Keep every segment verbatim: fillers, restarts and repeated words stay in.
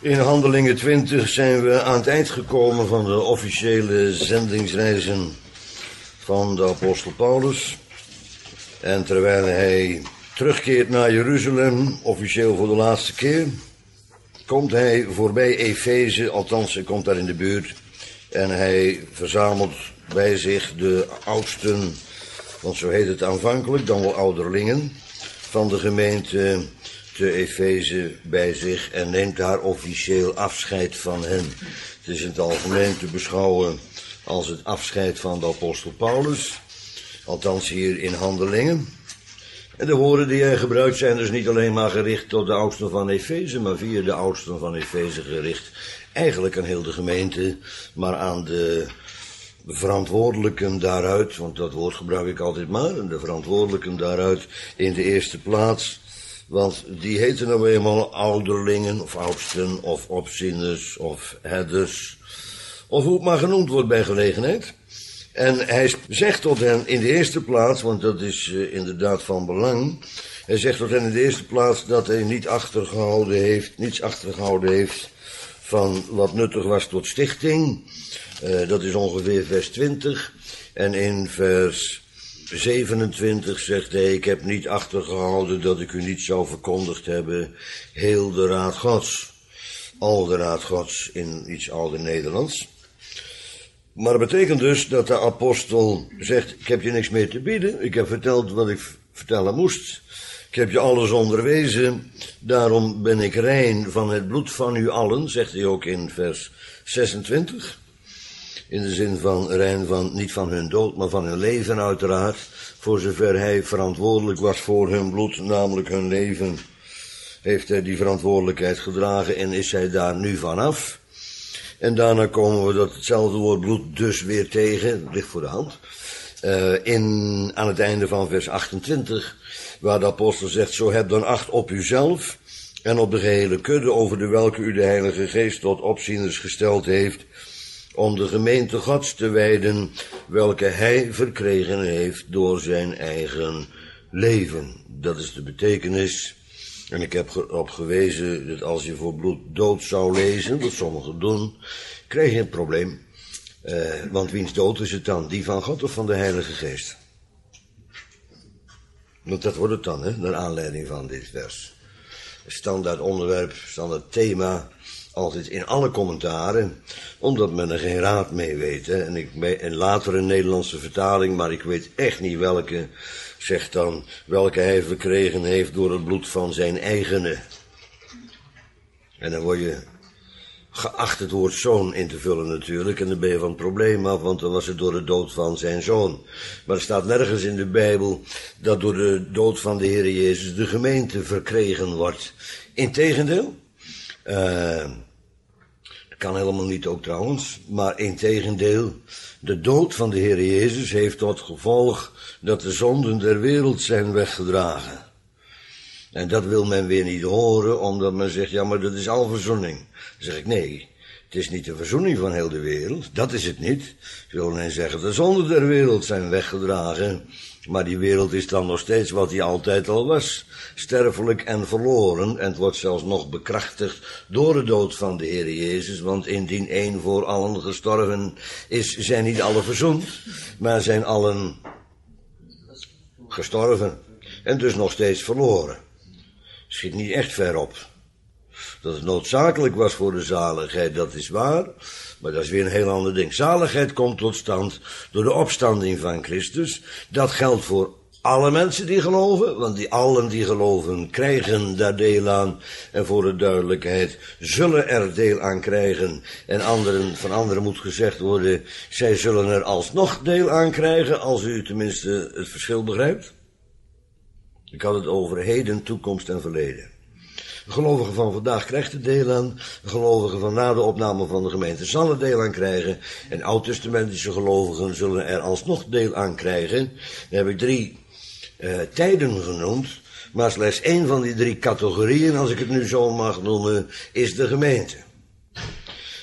In Handelingen twintig zijn we aan het eind gekomen van de officiële zendingsreizen van de apostel Paulus. En terwijl hij terugkeert naar Jeruzalem, officieel voor de laatste keer, komt hij voorbij Efeze, althans hij komt daar in de buurt. En hij verzamelt bij zich de oudsten, want zo heet het aanvankelijk, dan wel ouderlingen, van de gemeente te Efeze bij zich en neemt daar officieel afscheid van hen. Het is in het algemeen te beschouwen als het afscheid van de apostel Paulus, althans hier in Handelingen. En de woorden die hij gebruikt zijn dus niet alleen maar gericht tot de oudsten van Efeze, maar via de oudsten van Efeze gericht eigenlijk aan heel de gemeente, maar aan de verantwoordelijken daaruit, want dat woord gebruik ik altijd maar, en de verantwoordelijken daaruit in de eerste plaats. Want die heten nou eenmaal ouderlingen, of oudsten, of opzieners, of herders, of hoe het maar genoemd wordt bij gelegenheid. En hij zegt tot hen in de eerste plaats, want dat is uh, inderdaad van belang, hij zegt tot hen in de eerste plaats dat hij niet achtergehouden heeft, niets achtergehouden heeft van wat nuttig was tot stichting. Uh, dat is ongeveer vers twintig. En in vers zevenentwintig zegt hij, ik heb niet achtergehouden dat ik u niet zou verkondigd hebben, heel de raad Gods. Al de raad Gods in iets ouder Nederlands. Maar dat betekent dus dat de apostel zegt, ik heb je niks meer te bieden, ik heb verteld wat ik vertellen moest. Ik heb je alles onderwezen, daarom ben ik rein van het bloed van u allen, zegt hij ook in vers zesentwintig. In de zin van rein van, niet van hun dood, maar van hun leven uiteraard. Voor zover hij verantwoordelijk was voor hun bloed, namelijk hun leven, heeft hij die verantwoordelijkheid gedragen en is hij daar nu vanaf. En daarna komen we dat hetzelfde woord bloed dus weer tegen, ligt voor de hand, uh, in, aan het einde van vers achtentwintig, waar de apostel zegt, zo heb dan acht op uzelf en op de gehele kudde over de welke u de Heilige Geest tot opzieners gesteld heeft, om de gemeente Gods te wijden, welke hij verkregen heeft door zijn eigen leven. Dat is de betekenis. En ik heb erop gewezen dat als je voor bloed dood zou lezen, wat sommigen doen, krijg je een probleem. Uh, want wiens dood is het dan? Die van God of van de Heilige Geest? Want dat wordt het dan, hè, naar aanleiding van dit vers. Standaard onderwerp, standaard thema, altijd in alle commentaren, omdat men er geen raad mee weet. Hè. En, ik, en later een Nederlandse vertaling, maar ik weet echt niet welke, zegt dan, welke hij verkregen heeft door het bloed van zijn eigene. En dan word je geacht het woord zoon in te vullen natuurlijk, en dan ben je van het probleem af, want dan was het door de dood van zijn zoon. Maar er staat nergens in de Bijbel dat door de dood van de Heer Jezus de gemeente verkregen wordt. Integendeel, uh, dat kan helemaal niet ook trouwens, maar integendeel, de dood van de Heer Jezus heeft tot gevolg dat de zonden der wereld zijn weggedragen. En dat wil men weer niet horen, omdat men zegt, ja, maar dat is al verzoening. Dan zeg ik, nee, het is niet de verzoening van heel de wereld, dat is het niet. Ze willen alleen zeggen, de zonden der wereld zijn weggedragen, maar die wereld is dan nog steeds wat die altijd al was. Sterfelijk en verloren, en het wordt zelfs nog bekrachtigd door de dood van de Heer Jezus, want indien één voor allen gestorven is, zijn niet alle verzoend, maar zijn allen gestorven, en dus nog steeds verloren. Schiet niet echt ver op. Dat het noodzakelijk was voor de zaligheid, dat is waar, maar dat is weer een heel ander ding. Zaligheid komt tot stand door de opstanding van Christus. Dat geldt voor alle mensen die geloven, want die allen die geloven krijgen daar deel aan. En voor de duidelijkheid zullen er deel aan krijgen. En anderen, van anderen moet gezegd worden, zij zullen er alsnog deel aan krijgen, als u tenminste het verschil begrijpt. Ik had het over heden, toekomst en verleden. Een gelovige van vandaag krijgt er deel aan. Een gelovige van na de opname van de gemeente zal er deel aan krijgen. En oud-testamentische gelovigen zullen er alsnog deel aan krijgen. Dan heb ik drie uh, tijden genoemd. Maar slechts één van die drie categorieën, als ik het nu zo mag noemen, is de gemeente.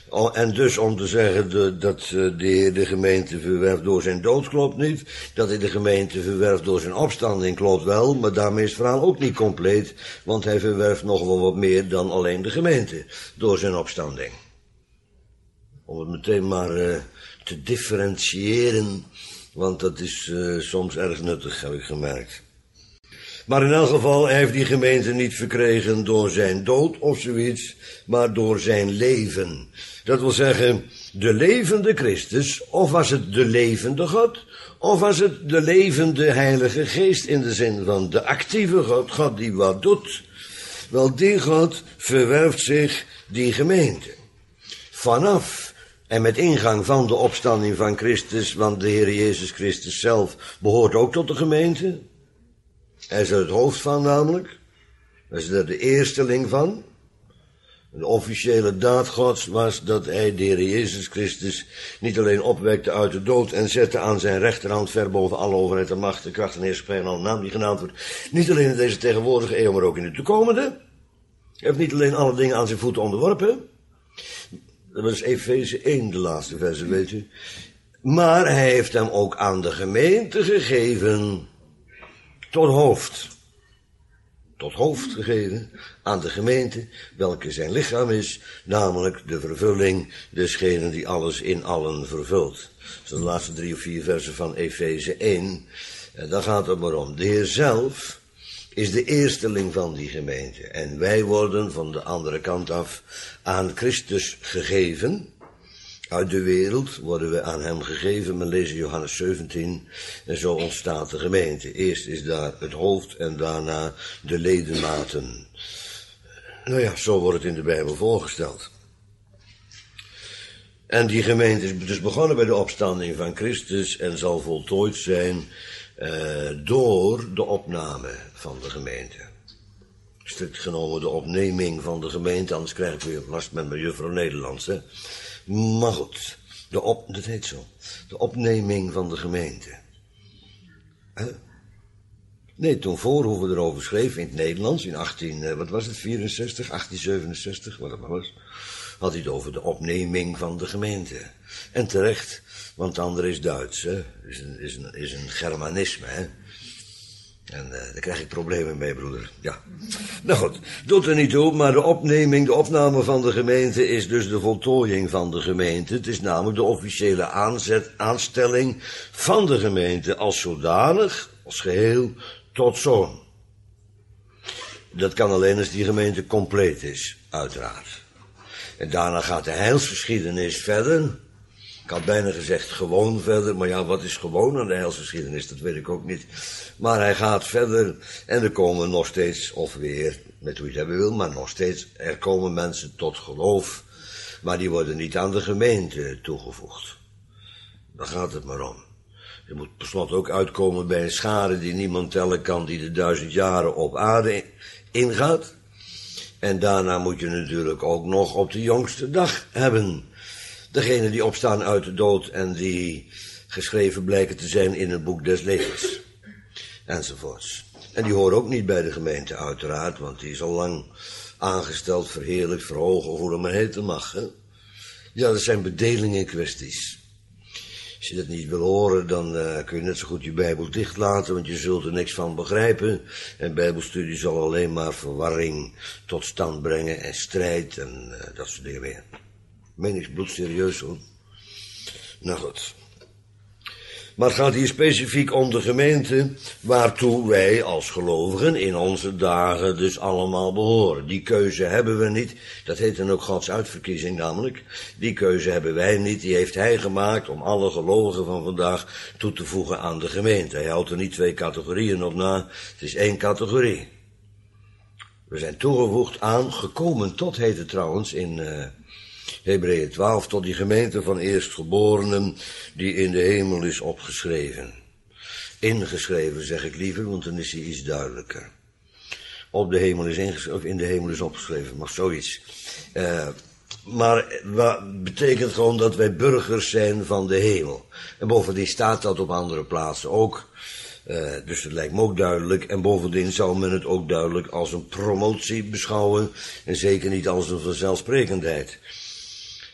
Oh, en dus om te zeggen de, dat de Heer de gemeente verwerft door zijn dood klopt niet. Dat hij de gemeente verwerft door zijn opstanding klopt wel. Maar daarmee is het verhaal ook niet compleet. Want hij verwerft nog wel wat meer dan alleen de gemeente door zijn opstanding. Om het meteen maar uh, te differentiëren. Want dat is uh, soms erg nuttig, heb ik gemerkt. Maar in elk geval, hij heeft die gemeente niet verkregen door zijn dood of zoiets, maar door zijn leven. Dat wil zeggen, de levende Christus, of was het de levende God, of was het de levende Heilige Geest in de zin van de actieve God, God die wat doet. Wel, die God verwerft zich die gemeente. Vanaf en met ingang van de opstanding van Christus, want de Heer Jezus Christus zelf behoort ook tot de gemeente. Hij is er het hoofd van namelijk. Hij is er de eersteling van. De officiële daad Gods was dat hij de Heer Jezus Christus niet alleen opwekte uit de dood en zette aan zijn rechterhand ver boven alle overheid en macht, de kracht en heerschappij en alle naam die genaamd wordt. Niet alleen in deze tegenwoordige eeuw, maar ook in de toekomende. Hij heeft niet alleen alle dingen aan zijn voeten onderworpen. Dat was Efeze één, de laatste verse, weet u. Maar hij heeft hem ook aan de gemeente gegeven tot hoofd. Tot hoofd gegeven aan de gemeente, welke zijn lichaam is, namelijk de vervulling desgene die alles in allen vervult. Dat zijn de laatste drie of vier versen van Efeze één. En daar gaat het maar om. De Heer zelf is de eersteling van die gemeente. En wij worden van de andere kant af aan Christus gegeven. Uit de wereld worden we aan hem gegeven. We lezen Johannes zeventien. En zo ontstaat de gemeente. Eerst is daar het hoofd en daarna de ledematen. Nou ja, zo wordt het in de Bijbel voorgesteld. En die gemeente is dus begonnen bij de opstanding van Christus en zal voltooid zijn uh, door de opname van de gemeente. Strikt genomen de opneming van de gemeente, anders krijg ik weer last met mijn juffrouw Nederlands, hè. Maar goed, de op, dat heet zo. De opneming van de gemeente. Huh? Nee, toen Voorhoeven erover schreef in het Nederlands, in achttien, wat was het, vierenzestig, achttien zevenenzestig, wat het maar was, had hij het over de opneming van de gemeente. En terecht, want het andere is Duits, hè. Is een, is een, is een Germanisme, hè. En uh, daar krijg ik problemen mee, broeder. Ja. Nou goed, doet er niet toe, maar de opneming, de opname van de gemeente is dus de voltooiing van de gemeente. Het is namelijk de officiële aanzet, aanstelling van de gemeente als zodanig, als geheel, tot zoon. Dat kan alleen als die gemeente compleet is, uiteraard. En daarna gaat de heilsgeschiedenis verder. Ik had bijna gezegd gewoon verder, maar ja, wat is gewoon aan de heilsgeschiedenis, dat weet ik ook niet. Maar hij gaat verder en er komen nog steeds, of weer, met hoe je het hebben wil, maar nog steeds, er komen mensen tot geloof. Maar die worden niet aan de gemeente toegevoegd. Daar gaat het maar om. Je moet per slot ook uitkomen bij een schare die niemand tellen kan, die de duizend jaren op aarde ingaat. En daarna moet je natuurlijk ook nog op de jongste dag hebben. Degene die opstaan uit de dood en die geschreven blijken te zijn in het boek des levens. Enzovoorts. En die horen ook niet bij de gemeente uiteraard, want die is al lang aangesteld, verheerlijkt, verhogen, of hoe dat maar heten mag. Hè? Ja, dat zijn bedelingen kwesties. Als je dat niet wil horen, dan uh, kun je net zo goed je Bijbel dicht laten, want je zult er niks van begrijpen. En Bijbelstudie zal alleen maar verwarring tot stand brengen en strijd en uh, dat soort dingen meer. Meen ik bloedserieus hoor. Nou goed. Maar het gaat hier specifiek om de gemeente, waartoe wij als gelovigen in onze dagen dus allemaal behoren. Die keuze hebben we niet, dat heet dan ook Gods uitverkiezing namelijk. Die keuze hebben wij niet, die heeft hij gemaakt om alle gelovigen van vandaag toe te voegen aan de gemeente. Hij houdt er niet twee categorieën op na, het is één categorie. We zijn toegevoegd aan, gekomen tot, heet het trouwens in uh, Hebreeën twaalf, tot die gemeente van eerstgeborenen die in de hemel is opgeschreven. Ingeschreven zeg ik liever, want dan is hij iets duidelijker. Op de hemel is ingeschreven, of in de hemel is opgeschreven, maar zoiets. Uh, maar wat betekent gewoon dat wij burgers zijn van de hemel. En bovendien staat dat op andere plaatsen ook. Uh, dus dat lijkt me ook duidelijk. En bovendien zou men het ook duidelijk als een promotie beschouwen. En zeker niet als een vanzelfsprekendheid.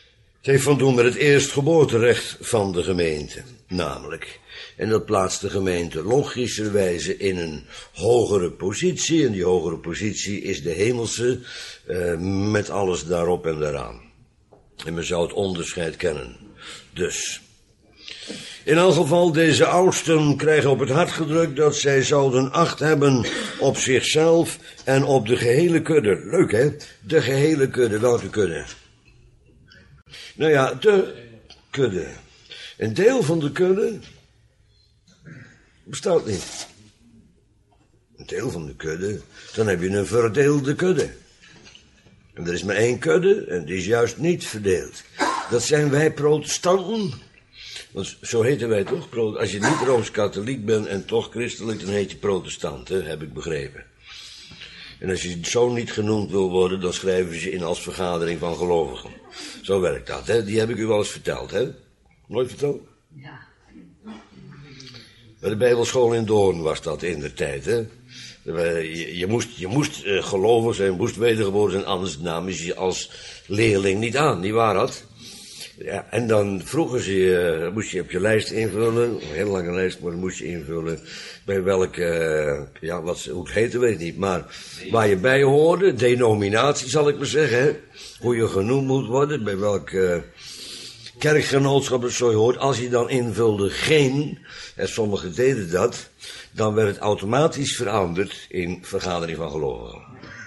Het heeft van doen met het eerstgeboorterecht van de gemeente, namelijk. En dat plaatst de gemeente logischerwijze in een hogere positie. En die hogere positie is de hemelse, uh, met alles daarop en daaraan. En men zou het onderscheid kennen. Dus, in elk geval, deze oudsten krijgen op het hart gedrukt dat zij zouden acht hebben op zichzelf en op de gehele kudde. Leuk, hè? De gehele kudde. Welke kudde? Nou ja, de kudde. Een deel van de kudde bestaat niet. Een deel van de kudde, dan heb je een verdeelde kudde. En er is maar één kudde en die is juist niet verdeeld. Dat zijn wij protestanten. Want zo heten wij toch? Als je niet Rooms-Katholiek bent en toch christelijk, dan heet je protestant, hè? Heb ik begrepen. En als je zo niet genoemd wil worden, dan schrijven ze in als vergadering van gelovigen. Zo werkt dat, hè? Die heb ik u wel eens verteld, hè? Nooit verteld? Ja. Bij de Bijbelschool in Doorn was dat in de tijd, hè? Je, je moest, je moest uh, gelovig zijn, moest wedergeboren zijn, anders namen ze je als leerling niet aan, niet waar dat? Ja, en dan vroegen ze je, uh, moest je op je lijst invullen, een hele lange lijst, maar dan moest je invullen bij welke, uh, ja, wat, hoe het heette weet ik niet, maar waar je bij hoorde, denominatie zal ik maar zeggen, hè? Hoe je genoemd moet worden, bij welk uh, kerkgenootschap het zo je hoort. Als je dan invulde geen, en sommigen deden dat, dan werd het automatisch veranderd in vergadering van gelovigen.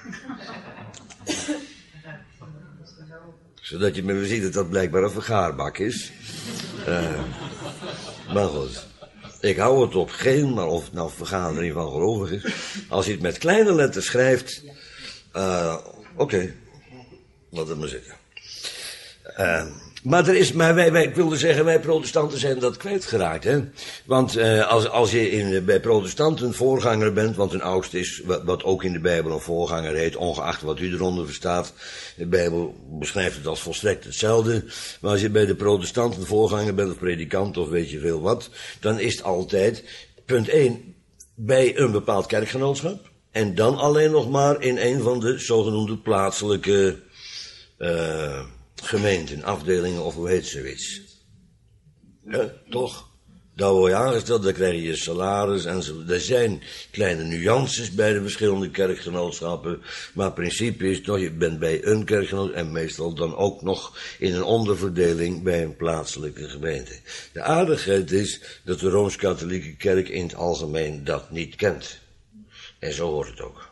Zodat je maar ziet dat dat blijkbaar een vergaarbak is. Uh, maar goed, ik hou het op geen, maar of het nou vergadering van gelovigen is. Als je het met kleine letters schrijft, uh, oké, okay. Laat het maar zitten. Uh, Maar er is, maar wij, wij, ik wilde zeggen, wij protestanten zijn dat kwijtgeraakt, hè. Want uh, als, als je in, bij protestanten een voorganger bent, want een oudste is, wat, wat ook in de Bijbel een voorganger heet, ongeacht wat u eronder verstaat. De Bijbel beschrijft het als volstrekt hetzelfde. Maar als je bij de protestanten voorganger bent, of predikant, of weet je veel wat, dan is het altijd, punt één, bij een bepaald kerkgenootschap. En dan alleen nog maar in een van de zogenoemde plaatselijke, uh, gemeenten, afdelingen of hoe heet zoiets. Ja, toch? Daar word je aangesteld, dan krijg je je salaris en zo. Er zijn kleine nuances bij de verschillende kerkgenootschappen, maar het principe is toch, je bent bij een kerkgenootschap en meestal dan ook nog in een onderverdeling bij een plaatselijke gemeente. De aardigheid is dat de Rooms-Katholieke Kerk in het algemeen dat niet kent. En zo hoort het ook.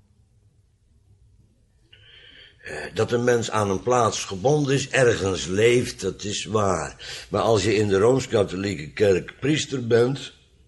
Dat een mens aan een plaats gebonden is, ergens leeft, dat is waar. Maar als je in de Rooms-Katholieke Kerk priester bent,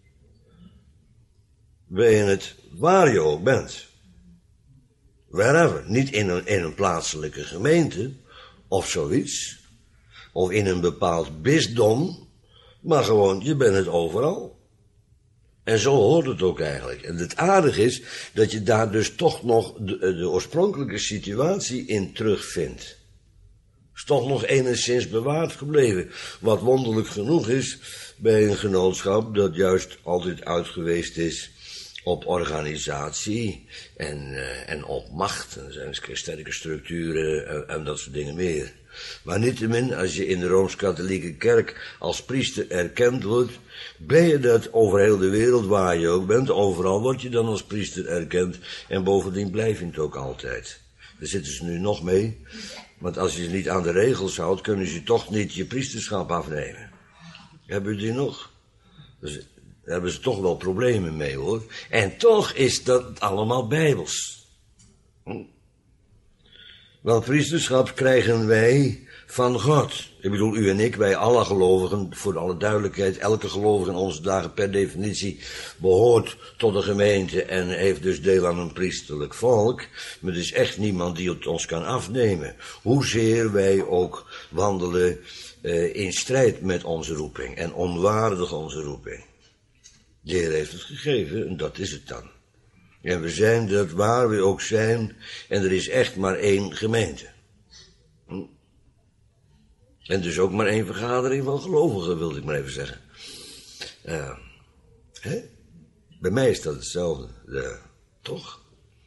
ben je het waar je ook bent. Wherever. Niet in een, in een plaatselijke gemeente, of zoiets, of in een bepaald bisdom, maar gewoon, je bent het overal. En zo hoort het ook eigenlijk. En het aardige is dat je daar dus toch nog de, de oorspronkelijke situatie in terugvindt. Is toch nog enigszins bewaard gebleven. Wat wonderlijk genoeg is bij een genootschap dat juist altijd uit geweest is op organisatie en, uh, en op macht. En er zijn sterke structuren en, en dat soort dingen meer. Maar niettemin, als je in de Rooms-Katholieke Kerk als priester erkend wordt, ben je dat over heel de wereld waar je ook bent. Overal word je dan als priester erkend. En bovendien blijf je het ook altijd. Daar zitten ze nu nog mee. Want als je je niet aan de regels houdt, kunnen ze toch niet je priesterschap afnemen. Hebben jullie die nog? Dus daar hebben ze toch wel problemen mee, hoor. En toch is dat allemaal bijbels. Hm? Wel, priesterschap krijgen wij van God. Ik bedoel, u en ik, wij alle gelovigen, voor alle duidelijkheid, elke gelovige in onze dagen per definitie behoort tot een gemeente en heeft dus deel aan een priesterlijk volk. Maar er is echt niemand die het ons kan afnemen. Hoezeer wij ook wandelen uh, in strijd met onze roeping en onwaardig onze roeping. De Heer heeft het gegeven en dat is het dan. En we zijn dat waar we ook zijn en er is echt maar één gemeente. Hm? En dus ook maar één vergadering van gelovigen, wilde ik maar even zeggen. Uh, hè? Bij mij is dat hetzelfde, uh, toch?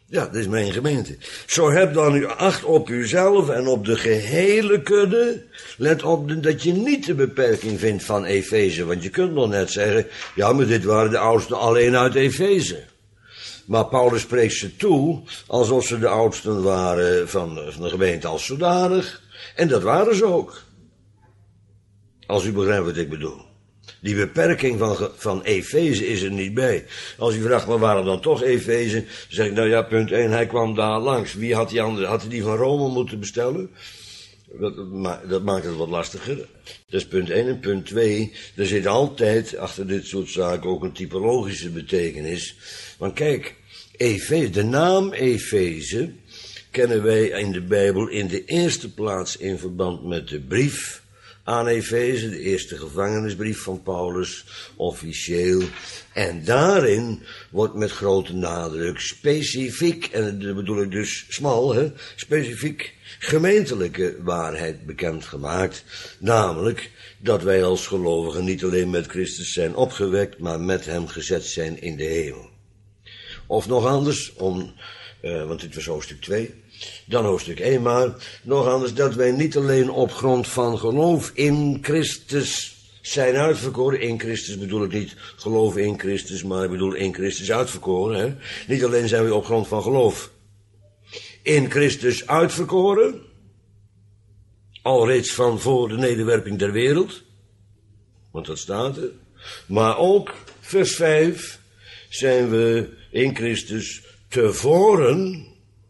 Ja, dat is mijn gemeente. Zo heb dan u acht op uzelf en op de gehele kudde. Let op dat je niet de beperking vindt van Efeze. Want je kunt nog net zeggen, ja, maar dit waren de oudsten alleen uit Efeze. Maar Paulus spreekt ze toe alsof ze de oudsten waren van, van de gemeente als zodanig. En dat waren ze ook. Als u begrijpt wat ik bedoel. Die beperking van, van Efeze is er niet bij. Als u vraagt, maar waarom dan toch Efeze? Dan zeg ik, nou ja, punt één, hij kwam daar langs. Wie had die andere, had hij die van Rome moeten bestellen? Dat, dat maakt het wat lastiger. Dat is punt één. En punt twee, er zit altijd achter dit soort zaken ook een typologische betekenis. Want kijk, Efeze, de naam Efeze kennen wij in de Bijbel in de eerste plaats in verband met de brief aan Efeze, de eerste gevangenisbrief van Paulus, officieel. En daarin wordt met grote nadruk specifiek, en dat bedoel ik dus smal, hè, specifiek gemeentelijke waarheid bekendgemaakt. Namelijk dat wij als gelovigen niet alleen met Christus zijn opgewekt, maar met hem gezet zijn in de hemel. Of nog anders, om, uh, want dit was hoofdstuk twee... Dan hoofdstuk één maar, nog anders dat wij niet alleen op grond van geloof in Christus zijn uitverkoren. In Christus bedoel ik niet geloof in Christus, maar ik bedoel in Christus uitverkoren. Hè? Niet alleen zijn we op grond van geloof in Christus uitverkoren, alreeds van voor de nederwerping der wereld, want dat staat er. Maar ook, vers vijf, zijn we in Christus tevoren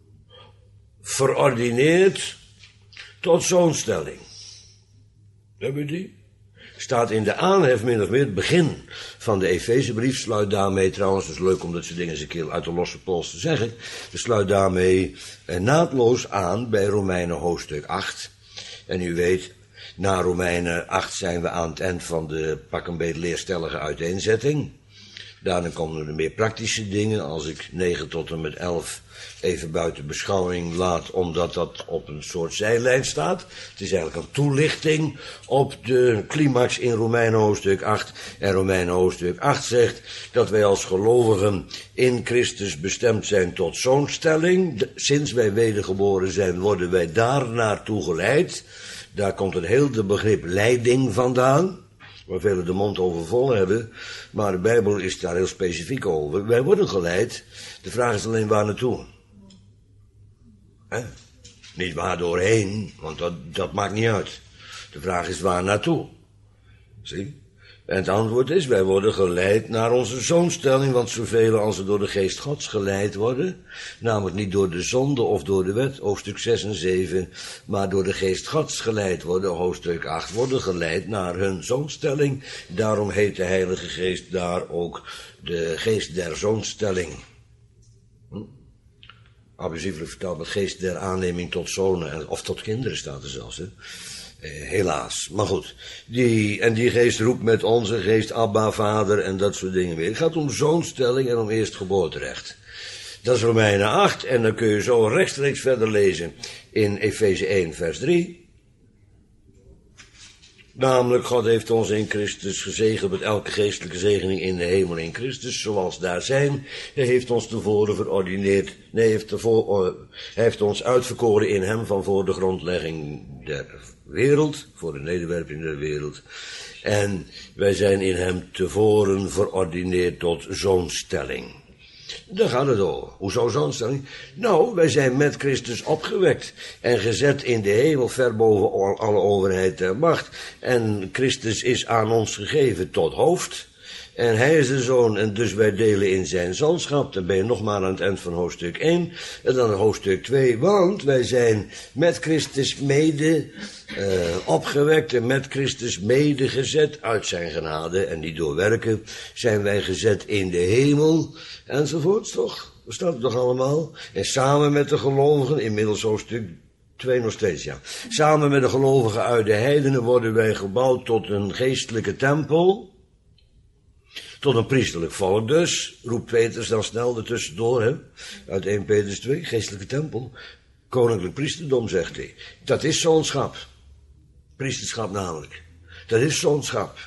verordineerd tot zoonstelling. Heb je die? Staat in de aanhef min of meer het begin van de Efezebrief. Sluit daarmee trouwens, dat is leuk om dat soort dingen eens een keer uit de losse pols te zeggen. Dus sluit daarmee eh, naadloos aan bij Romeinen hoofdstuk acht. En u weet, na Romeinen acht zijn we aan het eind van de pak een beetje leerstellige uiteenzetting. Daarna komen er meer praktische dingen, als ik negen tot en met elf even buiten beschouwing laat, omdat dat op een soort zijlijn staat. Het is eigenlijk een toelichting op de climax in Romeinen hoofdstuk acht. En Romeinen hoofdstuk acht zegt dat wij als gelovigen in Christus bestemd zijn tot zoonstelling. Sinds wij wedergeboren zijn, worden wij daar naartoe geleid. Daar komt het hele begrip leiding vandaan, waar velen de mond over vol hebben, maar de Bijbel is daar heel specifiek over. Wij worden geleid, de vraag is alleen waar naartoe. He? Niet waar doorheen, want dat, dat maakt niet uit. De vraag is waar naartoe. Zie? En het antwoord is, wij worden geleid naar onze zoonstelling, want zoveel als we door de geest Gods geleid worden, namelijk niet door de zonde of door de wet, hoofdstuk zes en zeven, maar door de geest Gods geleid worden, hoofdstuk acht, worden geleid naar hun zoonstelling. Daarom heet de Heilige Geest daar ook de geest der zoonstelling. Hm? Abusievelijk vertaald met geest der aanneming tot zonen, of tot kinderen staat er zelfs, hè. Eh, helaas, maar goed. Die, en die geest roept met onze geest Abba, Vader en dat soort dingen weer. Het gaat om zoonstelling en om eerstgeboorterecht. Dat is Romeinen acht en dan kun je zo rechtstreeks verder lezen in Efeze één vers drie. Namelijk, God heeft ons in Christus gezegend met elke geestelijke zegening in de hemel in Christus, zoals daar zijn. Hij heeft ons tevoren verordineerd, nee, hij heeft, tevoren, uh, hij heeft ons uitverkoren in hem van voor de grondlegging der wereld, voor de nederwerping der wereld. En wij zijn in hem tevoren verordineerd tot zoonstelling. Daar gaat het over. Hoezo zoonstelling? Nou, wij zijn met Christus opgewekt en gezet in de hemel ver boven alle overheid der macht. En Christus is aan ons gegeven tot hoofd. En hij is de zoon en dus wij delen in zijn zoonschap. Dan ben je nog maar aan het eind van hoofdstuk één. En dan hoofdstuk twee. Want wij zijn met Christus mede uh, opgewekt en met Christus mede gezet uit zijn genade. En niet door werken zijn wij gezet in de hemel. Enzovoorts toch? Dat staat het toch allemaal? En samen met de gelovigen, inmiddels hoofdstuk twee nog steeds, ja. Samen met de gelovigen uit de heidenen worden wij gebouwd tot een geestelijke tempel. Tot een priesterlijk volk dus, roept Petrus dan snel ertussendoor, hè, uit eerste Petrus twee, geestelijke tempel, koninklijk priesterdom, zegt hij. Dat is zoonschap, priesterschap namelijk, dat is zoonschap.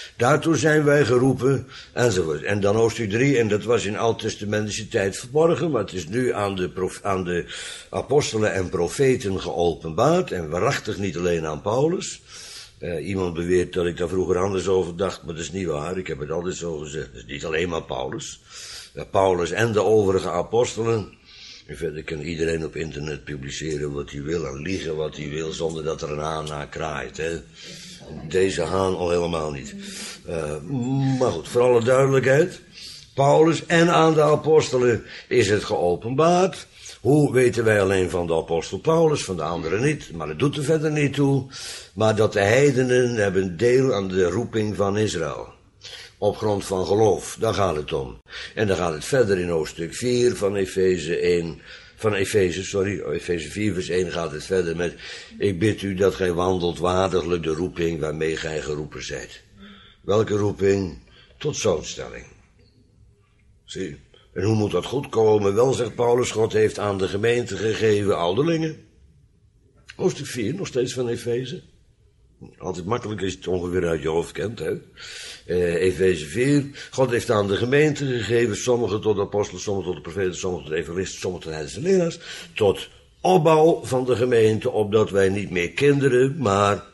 Daartoe zijn wij geroepen, enzovoort. En dan hoofdstuk drie, en dat was in oud-testamentische tijd verborgen, maar het is nu aan de, prof, aan de apostelen en profeten geopenbaard, en waarachtig niet alleen aan Paulus. Uh, iemand beweert dat ik daar vroeger anders over dacht, maar dat is niet waar, ik heb het altijd zo gezegd. Het is niet alleen maar Paulus. Uh, Paulus en de overige apostelen. En verder kan iedereen op internet publiceren wat hij wil en liegen wat hij wil, zonder dat er een haan naar kraait, hè. Deze haan al helemaal niet. Uh, maar goed, voor alle duidelijkheid. Paulus en aan de apostelen is het geopenbaard. Hoe weten wij alleen van de apostel Paulus, van de anderen niet. Maar het doet er verder niet toe. Maar dat de heidenen hebben deel aan de roeping van Israël. Op grond van geloof, daar gaat het om. En dan gaat het verder in hoofdstuk vier van Efeze één... Van Efeze, sorry, Efeze vier vers één gaat het verder met: ik bid u dat gij wandelt waardiglijk de roeping waarmee gij geroepen zijt. Welke roeping? Tot zoonstelling. Zie, en hoe moet dat goed komen? Wel, zegt Paulus, God heeft aan de gemeente gegeven ouderlingen. Hoofdstuk vier, nog steeds van Efeze. Altijd makkelijk als je het ongeveer uit je hoofd kent, hè. Uh, Efeze vier. God heeft aan de gemeente gegeven, sommigen tot de apostelen, sommigen tot de profeten, sommigen tot de evangelisten, sommigen tot heidense leraars, tot opbouw van de gemeente, opdat wij niet meer kinderen, maar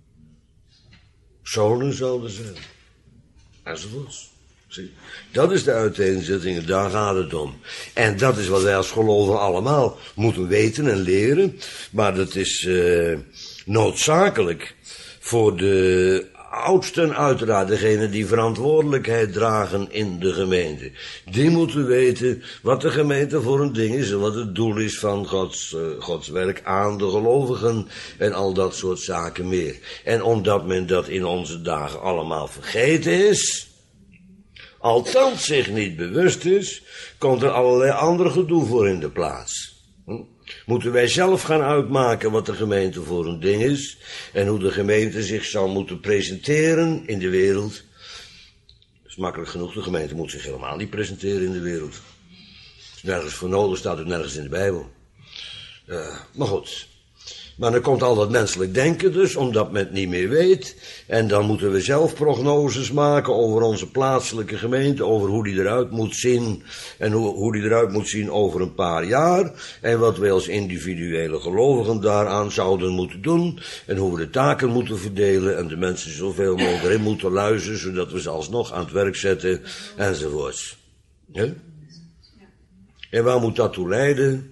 zonen zouden zijn. Enzovoorts. Zie, dat is de uiteenzetting, daar gaat het om. En dat is wat wij als gelovigen allemaal moeten weten en leren, maar dat is uh, noodzakelijk voor de oudsten uiteraard, degenen die verantwoordelijkheid dragen in de gemeente. Die moeten weten wat de gemeente voor een ding is en wat het doel is van Gods, uh, Gods werk aan de gelovigen en al dat soort zaken meer. En omdat men dat in onze dagen allemaal vergeten is, althans zich niet bewust is, komt er allerlei andere gedoe voor in de plaats. Hm? Moeten wij zelf gaan uitmaken wat de gemeente voor een ding is en hoe de gemeente zich zou moeten presenteren in de wereld. Dat is makkelijk genoeg, de gemeente moet zich helemaal niet presenteren in de wereld. Er is nergens voor nodig, staat ook nergens in de Bijbel. Uh, maar goed. Maar dan komt al dat menselijk denken dus, omdat men het niet meer weet. En dan moeten we zelf prognoses maken over onze plaatselijke gemeente, over hoe die eruit moet zien. En hoe, hoe die eruit moet zien over een paar jaar. En wat wij als individuele gelovigen daaraan zouden moeten doen. En hoe we de taken moeten verdelen. En de mensen zoveel mogelijk erin moeten luisteren, zodat we ze alsnog aan het werk zetten. Enzovoorts. Ja? En waar moet dat toe leiden?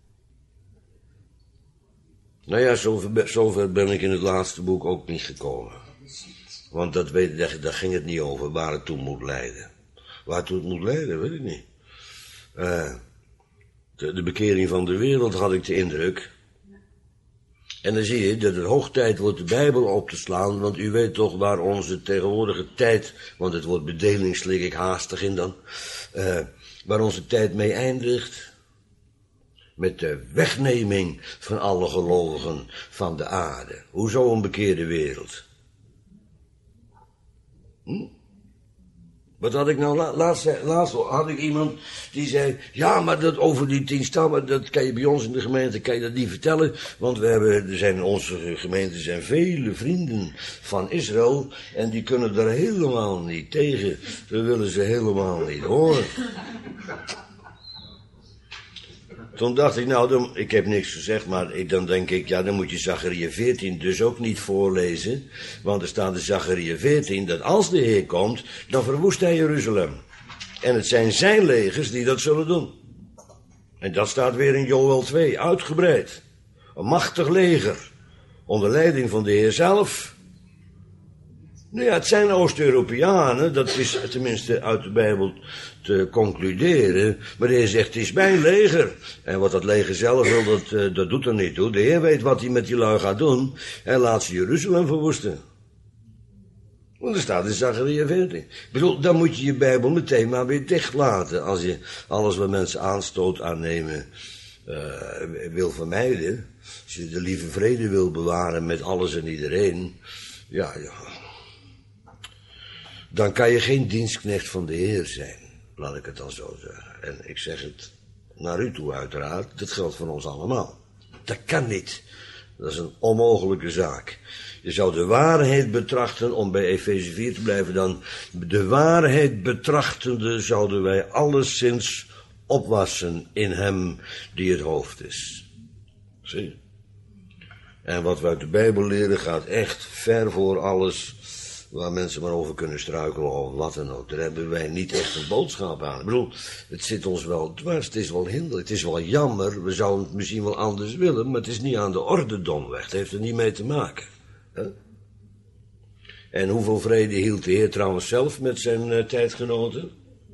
Nou ja, zover, zover ben ik in het laatste boek ook niet gekomen. Want dat weet, daar, daar ging het niet over, waar het toe moet leiden. Waartoe het moet leiden, weet ik niet. Uh, de, de bekering van de wereld had ik de indruk. En dan zie je dat het hoog tijd wordt de Bijbel op te slaan, want u weet toch waar onze tegenwoordige tijd, want het woord bedeling slik ik haastig in dan, uh, waar onze tijd mee eindigt. Met de wegneming van alle gelovigen van de aarde. Hoezo een bekeerde wereld? Hm? Wat had ik nou la- laatst, laatst had ik iemand die zei, ja, maar dat over die tien stammen, dat kan je bij ons in de gemeente, kan je dat niet vertellen, want we hebben, er zijn in onze gemeente zijn vele vrienden van Israël en die kunnen er helemaal niet tegen. Dat willen ze helemaal niet horen. Toen dacht ik, nou, dan, ik heb niks gezegd, maar ik, dan denk ik, ja, dan moet je Zacharia veertien dus ook niet voorlezen. Want er staat in Zacharia veertien dat als de Heer komt, dan verwoest hij Jeruzalem. En het zijn zijn legers die dat zullen doen. En dat staat weer in Joël twee, uitgebreid. Een machtig leger, onder leiding van de Heer zelf. Nou ja, het zijn Oost-Europeanen, dat is tenminste uit de Bijbel te concluderen. Maar de Heer zegt, het is mijn leger. En wat dat leger zelf wil, dat, uh, dat doet er niet toe. De Heer weet wat hij met die lui gaat doen. En laat ze Jeruzalem verwoesten. Want er staat in Zacharia veertien. Ik bedoel, dan moet je je Bijbel meteen maar weer dicht laten. Als je alles wat mensen aanstoot aannemen uh, wil vermijden. Als je de lieve vrede wil bewaren met alles en iedereen. Ja, ja. Dan kan je geen dienstknecht van de Heer zijn. Laat ik het dan zo zeggen. En ik zeg het naar u toe uiteraard. Dat geldt voor ons allemaal. Dat kan niet. Dat is een onmogelijke zaak. Je zou de waarheid betrachten, om bij Efeze vier te blijven dan. De waarheid betrachtende zouden wij alleszins opwassen in hem die het hoofd is. Zie je? En wat we uit de Bijbel leren gaat echt ver voor alles waar mensen maar over kunnen struikelen of wat dan ook. Daar hebben wij niet echt een boodschap aan. Ik bedoel, het zit ons wel dwars, het is wel hinderlijk, het is wel jammer. We zouden het misschien wel anders willen, maar het is niet aan de orde domweg. Het heeft er niet mee te maken. Hè? En hoeveel vrede hield de Heer trouwens zelf met zijn uh, tijdgenoten?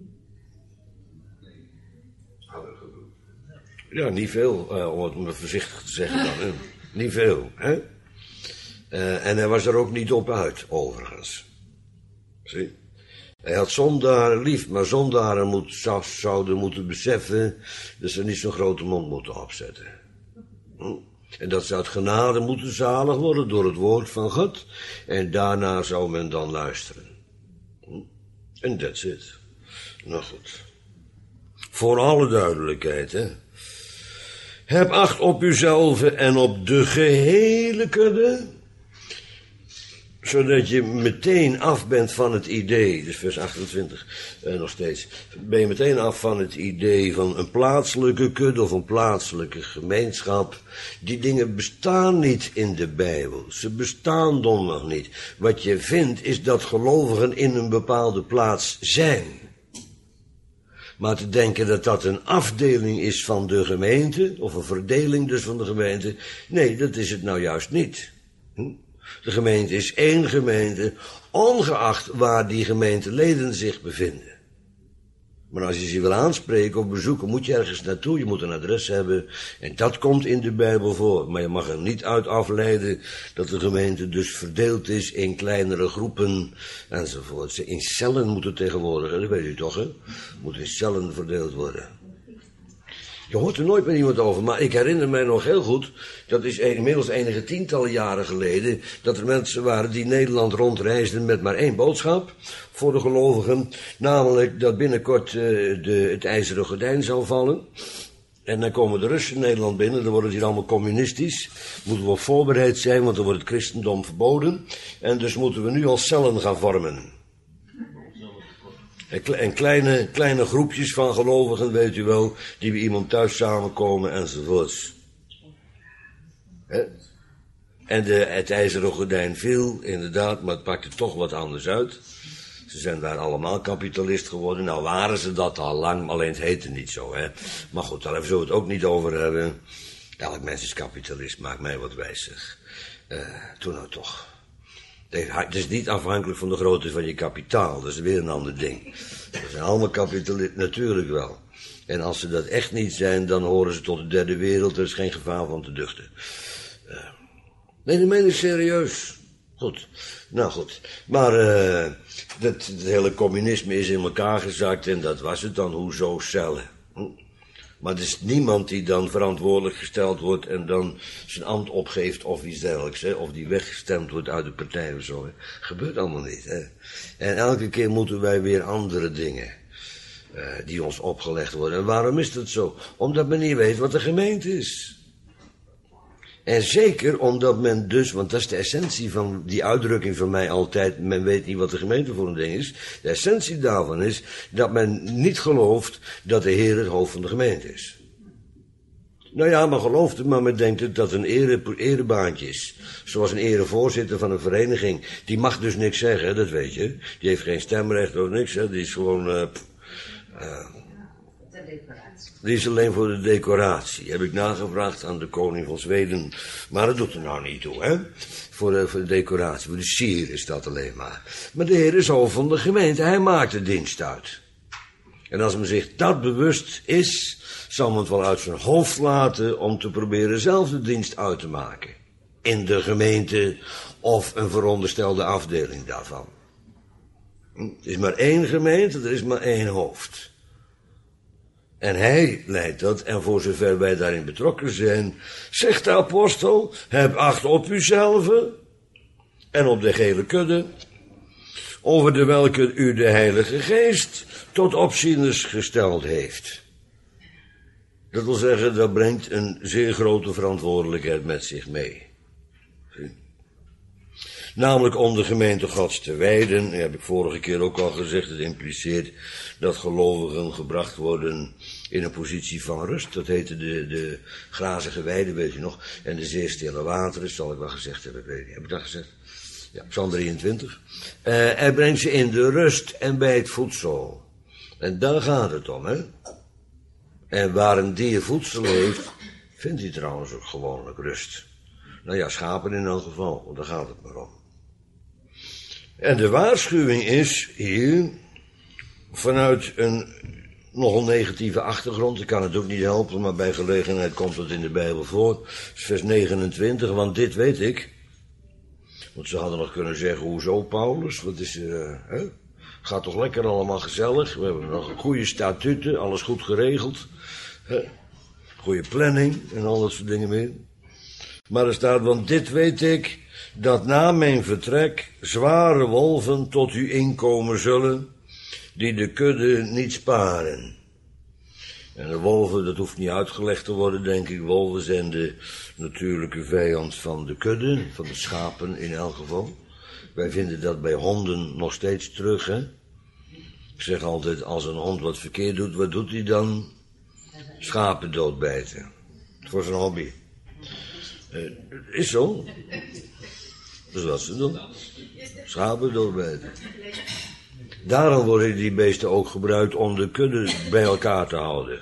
Ja, niet veel, uh, om het maar voorzichtig te zeggen dan. Hè? Niet veel, hè? Uh, en hij was er ook niet op uit, overigens. Zie? Hij had zondaren lief, maar zondaren moet, zou, zouden moeten beseffen dat ze niet zo'n grote mond moeten opzetten. Hm? En dat ze uit genade moeten zalig worden door het woord van God. En daarna zou men dan luisteren. Hm? En that's it. Nou goed. Voor alle duidelijkheid, hè. Heb acht op uzelf en op de gehele kudde, zodat je meteen af bent van het idee, dus vers achtentwintig eh, nog steeds, ben je meteen af van het idee van een plaatselijke kudde of een plaatselijke gemeenschap. Die dingen bestaan niet in de Bijbel, ze bestaan nog niet. Wat je vindt is dat gelovigen in een bepaalde plaats zijn. Maar te denken dat dat een afdeling is van de gemeente, of een verdeling dus van de gemeente, nee, dat is het nou juist niet. Hm? De gemeente is één gemeente, ongeacht waar die gemeenteleden zich bevinden. Maar als je ze wil aanspreken of bezoeken, moet je ergens naartoe, je moet een adres hebben. En dat komt in de Bijbel voor. Maar je mag er niet uit afleiden dat de gemeente dus verdeeld is in kleinere groepen enzovoort. In cellen moeten tegenwoordig, dat weet u toch, hè? Moet in cellen verdeeld worden. Je hoort er nooit meer iemand over, maar ik herinner mij nog heel goed, dat is inmiddels enige tientallen jaren geleden, dat er mensen waren die Nederland rondreisden met maar één boodschap voor de gelovigen, namelijk dat binnenkort uh, de, het ijzeren gordijn zou vallen. En dan komen de Russen in Nederland binnen, dan wordt het hier allemaal communistisch. Moeten we op voorbereid zijn, want dan wordt het christendom verboden. En dus moeten we nu al cellen gaan vormen. En kleine, kleine groepjes van gelovigen, weet u wel, die bij iemand thuis samenkomen enzovoorts. He? En de, het ijzeren gordijn viel, inderdaad, maar het pakte toch wat anders uit. Ze zijn daar allemaal kapitalist geworden. Nou waren ze dat al lang, alleen het heette niet zo, hè. Maar goed, daar zullen we het ook niet over hebben. Elk mens is kapitalist, maakt mij wat wijzig. Uh, toen nou toch. Het is niet afhankelijk van de grootte van je kapitaal. Dat is weer een ander ding. Ze zijn allemaal kapitalisten, natuurlijk wel. En als ze dat echt niet zijn, dan horen ze tot de derde wereld. Er is geen gevaar van te duchten. Uh, nee, dat meen ik serieus. Goed. Nou goed. Maar uh, dat, het hele communisme is in elkaar gezakt en dat was het dan. Hoezo cellen? Hm? Maar er is niemand die dan verantwoordelijk gesteld wordt en dan zijn ambt opgeeft of iets dergelijks, hè? Of die weggestemd wordt uit de partij of zo. Hè? Gebeurt allemaal niet. Hè? En elke keer moeten wij weer andere dingen uh, die ons opgelegd worden. En waarom is dat zo? Omdat men niet weet wat de gemeente is. En zeker omdat men dus, want dat is de essentie van die uitdrukking van mij altijd, men weet niet wat de gemeente voor een ding is. De essentie daarvan is dat men niet gelooft dat de Heer het hoofd van de gemeente is. Nou ja, maar gelooft het, maar men denkt het dat een ere, erebaantje is. Zoals een erevoorzitter van een vereniging. Die mag dus niks zeggen, dat weet je. Die heeft geen stemrecht of niks, hè. Die is gewoon... Uh, uh, Die is alleen voor de decoratie. Heb ik nagevraagd aan de koning van Zweden. Maar dat doet er nou niet toe, hè. Voor de, voor de decoratie, voor de sier is dat alleen maar. Maar de Heer is hoofd van de gemeente. Hij maakt de dienst uit. En als men zich dat bewust is, zal men het wel uit zijn hoofd laten om te proberen zelf de dienst uit te maken. In de gemeente of een veronderstelde afdeling daarvan. Er is maar één gemeente, er is maar één hoofd. En hij leidt dat, en voor zover wij daarin betrokken zijn, zegt de apostel, heb acht op uzelf en op de gehele kudde, over de welke u de Heilige Geest tot opzieners gesteld heeft. Dat wil zeggen, dat brengt een zeer grote verantwoordelijkheid met zich mee. Namelijk om de gemeente Gods te wijden. Dat heb ik vorige keer ook al gezegd. Het impliceert dat gelovigen gebracht worden in een positie van rust. Dat heette de, de grazige weide, weet je nog. En de zeer stille wateren, zal ik wel gezegd hebben. Weet ik. Heb ik dat gezegd? Ja, Psalm drieëntwintig. Uh, hij brengt ze in de rust en bij het voedsel. En daar gaat het om, hè. En waar een dier voedsel heeft, vindt hij trouwens ook gewoonlijk rust. Nou ja, schapen in elk geval, want daar gaat het maar om. En de waarschuwing is hier, vanuit een nogal negatieve achtergrond, ik kan het ook niet helpen, maar bij gelegenheid komt het in de Bijbel voor, vers negenentwintig, want dit weet ik. Want ze hadden nog kunnen zeggen, hoezo Paulus, wat is er, uh, hè? Gaat toch lekker allemaal gezellig, we hebben nog een goede statuten, alles goed geregeld, hè? Goede planning en al dat soort dingen meer. Maar er staat, want dit weet ik, dat na mijn vertrek zware wolven tot u inkomen zullen, die de kudde niet sparen. En de wolven, dat hoeft niet uitgelegd te worden, denk ik. Wolven zijn de natuurlijke vijand van de kudde, van de schapen in elk geval. Wij vinden dat bij honden nog steeds terug, hè. Ik zeg altijd, als een hond wat verkeerd doet, wat doet hij dan? Schapen doodbijten. Voor zijn hobby. Uh, is zo. Dat is wat ze doen. Schapen doodbijten. Daarom worden die beesten ook gebruikt om de kudde bij elkaar te houden.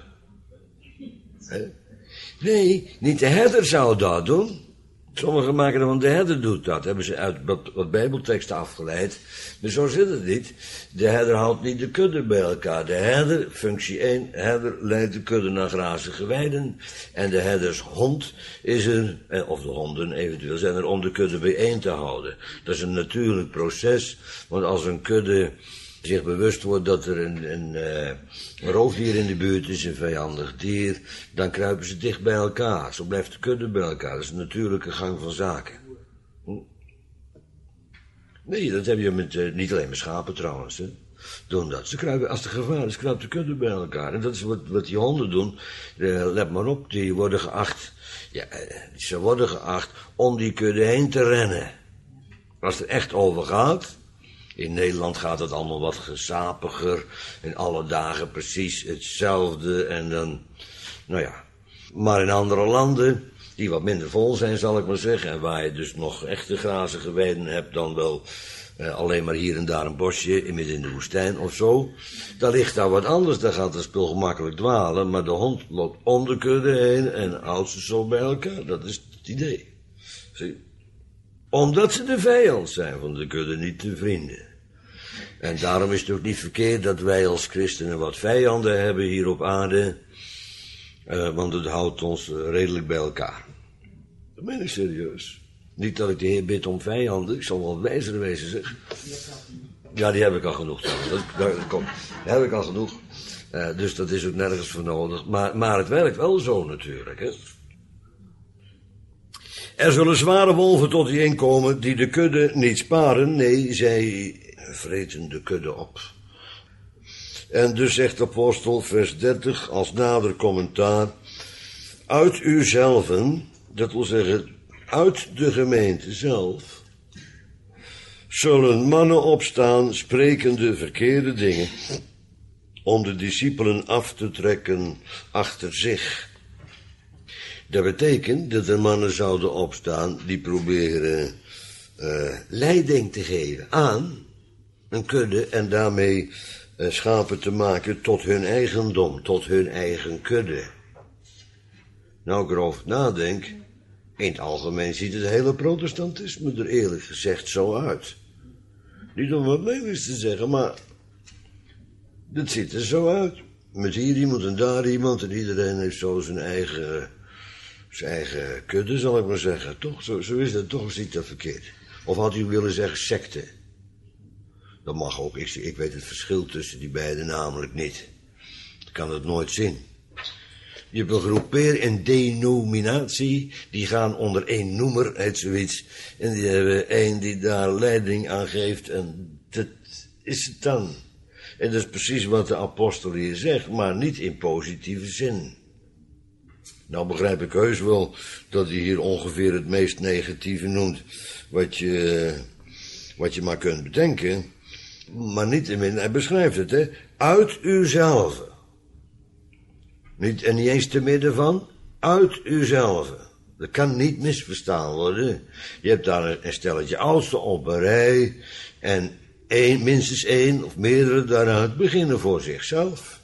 He? Nee, niet de herder zou dat doen. Sommigen maken ervan, de herder doet dat. Hebben ze uit wat, wat bijbelteksten afgeleid. Maar zo zit het niet. De herder houdt niet de kudde bij elkaar. De herder, functie één, herder leidt de kudde naar grazige weiden. En de herdershond is er, of de honden eventueel, zijn er om de kudde bijeen te houden. Dat is een natuurlijk proces. Want als een kudde zich bewust wordt dat er een, een, uh, een roofdier in de buurt is, een vijandig dier, dan kruipen ze dicht bij elkaar. Zo blijft de kudde bij elkaar. Dat is een natuurlijke gang van zaken. Hm? Nee, dat heb je met, uh, niet alleen met schapen trouwens, hè. Doen dat. Ze kruipen, als er gevaar is, kruipt de kudde bij elkaar. En dat is wat, wat die honden doen. Uh, let maar op, die worden geacht, ja, uh, ze worden geacht om die kudde heen te rennen. Als het er echt over gaat. In Nederland gaat het allemaal wat gesapiger. In alle dagen precies hetzelfde. En dan, nou ja. Maar in andere landen, die wat minder vol zijn, zal ik maar zeggen. En waar je dus nog echte grazige weiden hebt, dan wel uh, alleen maar hier en daar een bosje, in midden in de woestijn of zo. Dan ligt daar wat anders, daar gaat het spul gemakkelijk dwalen. Maar de hond loopt om de kudde heen en houdt ze zo bij elkaar. Dat is het idee. Zie? Omdat ze de vijand zijn van de kudde, niet de vrienden. En daarom is het ook niet verkeerd dat wij als christenen wat vijanden hebben hier op aarde. Uh, want het houdt ons redelijk bij elkaar. Dat meen ik serieus. Niet dat ik de Heer bid om vijanden, ik zal wel wijzer wezen, zeg. Ja, die heb ik al genoeg. Dat, dat, kom, die heb ik al genoeg. Uh, dus dat is ook nergens voor nodig. Maar, maar het werkt wel zo natuurlijk, hè. Er zullen zware wolven tot u inkomen die de kudde niet sparen. Nee, zij vreten de kudde op. En dus zegt de apostel, vers dertig, als nader commentaar. Uit uzelven, dat wil zeggen, uit de gemeente zelf, zullen mannen opstaan, sprekende verkeerde dingen, om de discipelen af te trekken achter zich. Dat betekent dat er mannen zouden opstaan die proberen uh, leiding te geven aan een kudde en daarmee uh, schapen te maken tot hun eigendom, tot hun eigen kudde. Nou, ik erover nadenk, in het algemeen ziet het hele protestantisme er eerlijk gezegd zo uit. Niet om wat lelijks te zeggen, maar dat ziet er zo uit. Met hier iemand en daar iemand en iedereen heeft zo zijn eigen... Zijn eigen kudde, zal ik maar zeggen. Toch, zo, zo is dat, toch ziet dat verkeerd. Of had u willen zeggen secte? Dat mag ook, ik, ik weet het verschil tussen die beiden namelijk niet. Ik kan het nooit zien. Je hebt een groepeer, een denominatie, die gaan onder één noemer, heet zoiets. En die hebben één die daar leiding aan geeft en dat is het dan. En dat is precies wat de apostel hier zegt, maar niet in positieve zin. Nou begrijp ik heus wel dat hij hier ongeveer het meest negatieve noemt wat je, wat je maar kunt bedenken. Maar niettemin, hij beschrijft het, hè. Uit uzelf. Niet, en niet eens te midden van, uit uzelf. Dat kan niet misverstaan worden. Je hebt daar een stelletje oudsten op een rij en één, minstens één of meerdere daaruit beginnen voor zichzelf.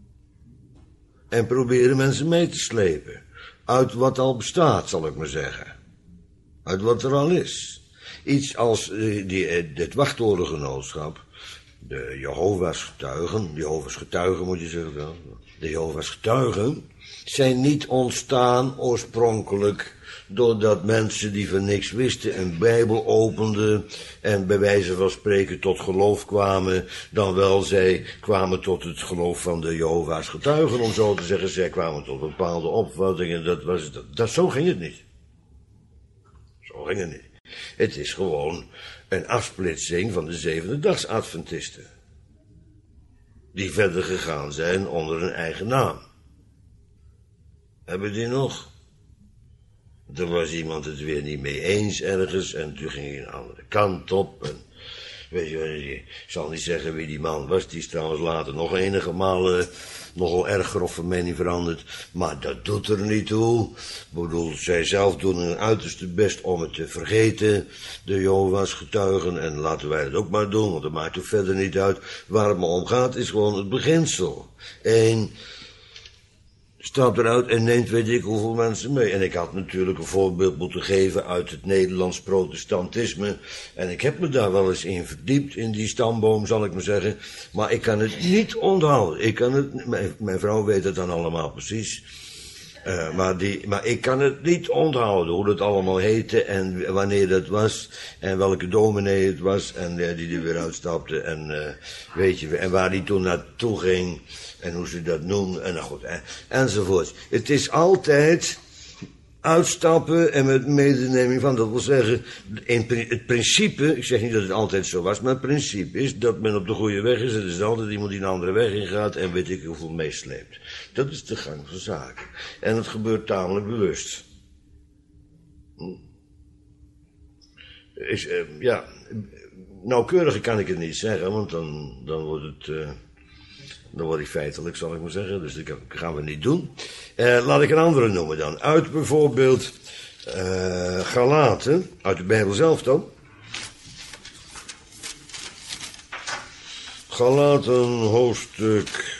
En proberen mensen mee te slepen. Uit wat al bestaat, zal ik maar zeggen. Uit wat er al is. Iets als uh, die, uh, dit wachttorengenootschap. De Jehovah's getuigen. Jehovah's getuigen moet je zeggen. De Jehovah's getuigen zijn niet ontstaan oorspronkelijk doordat mensen die van niks wisten een Bijbel openden en bij wijze van spreken tot geloof kwamen, dan wel zij kwamen tot het geloof van de Jehovah's getuigen, om zo te zeggen. Zij kwamen tot bepaalde opvattingen. Dat was, dat, dat, zo ging het niet. Zo ging het niet. Het is gewoon een afsplitsing van de zevende-dags-adventisten. Die verder gegaan zijn onder hun eigen naam. Hebben die nog? Er was iemand het weer niet mee eens ergens en toen ging hij een andere kant op. En, weet je, ik zal niet zeggen wie die man was, die is trouwens later nog enige malen nogal erg grof van mening veranderd. Maar dat doet er niet toe. Ik bedoel, zij zelf doen hun uiterste best om het te vergeten, de Jehovah's getuigen, en laten wij het ook maar doen, want dat maakt ook verder niet uit. Waar het me om gaat is gewoon het beginsel. Eén stapt eruit en neemt weet ik hoeveel mensen mee. En ik had natuurlijk een voorbeeld moeten geven uit het Nederlands protestantisme. En ik heb me daar wel eens in verdiept, in die stamboom, zal ik maar zeggen. Maar ik kan het niet onthouden. Ik kan het, mijn, mijn vrouw weet het dan allemaal precies. Uh, maar, die, maar ik kan het niet onthouden hoe dat allemaal heette en wanneer dat was en welke dominee het was en uh, die er weer uitstapte en uh, weet je, en waar die toen naartoe ging en hoe ze dat noemden en nou goed, en, enzovoort. Het is altijd uitstappen en met medeneming van, dat wil zeggen, in, het principe, ik zeg niet dat het altijd zo was, maar het principe is dat men op de goede weg is. Er is altijd iemand die een andere weg ingaat en weet ik hoeveel meesleept. Dat is de gang van zaken. En het gebeurt tamelijk bewust. Hm. Is, uh, ja, nauwkeuriger kan ik het niet zeggen, want dan, dan wordt het, uh, dan word ik feitelijk, zal ik maar zeggen. Dus dat gaan we niet doen. Uh, laat ik een andere noemen dan. Uit bijvoorbeeld uh, Galaten, uit de Bijbel zelf dan. Galaten hoofdstuk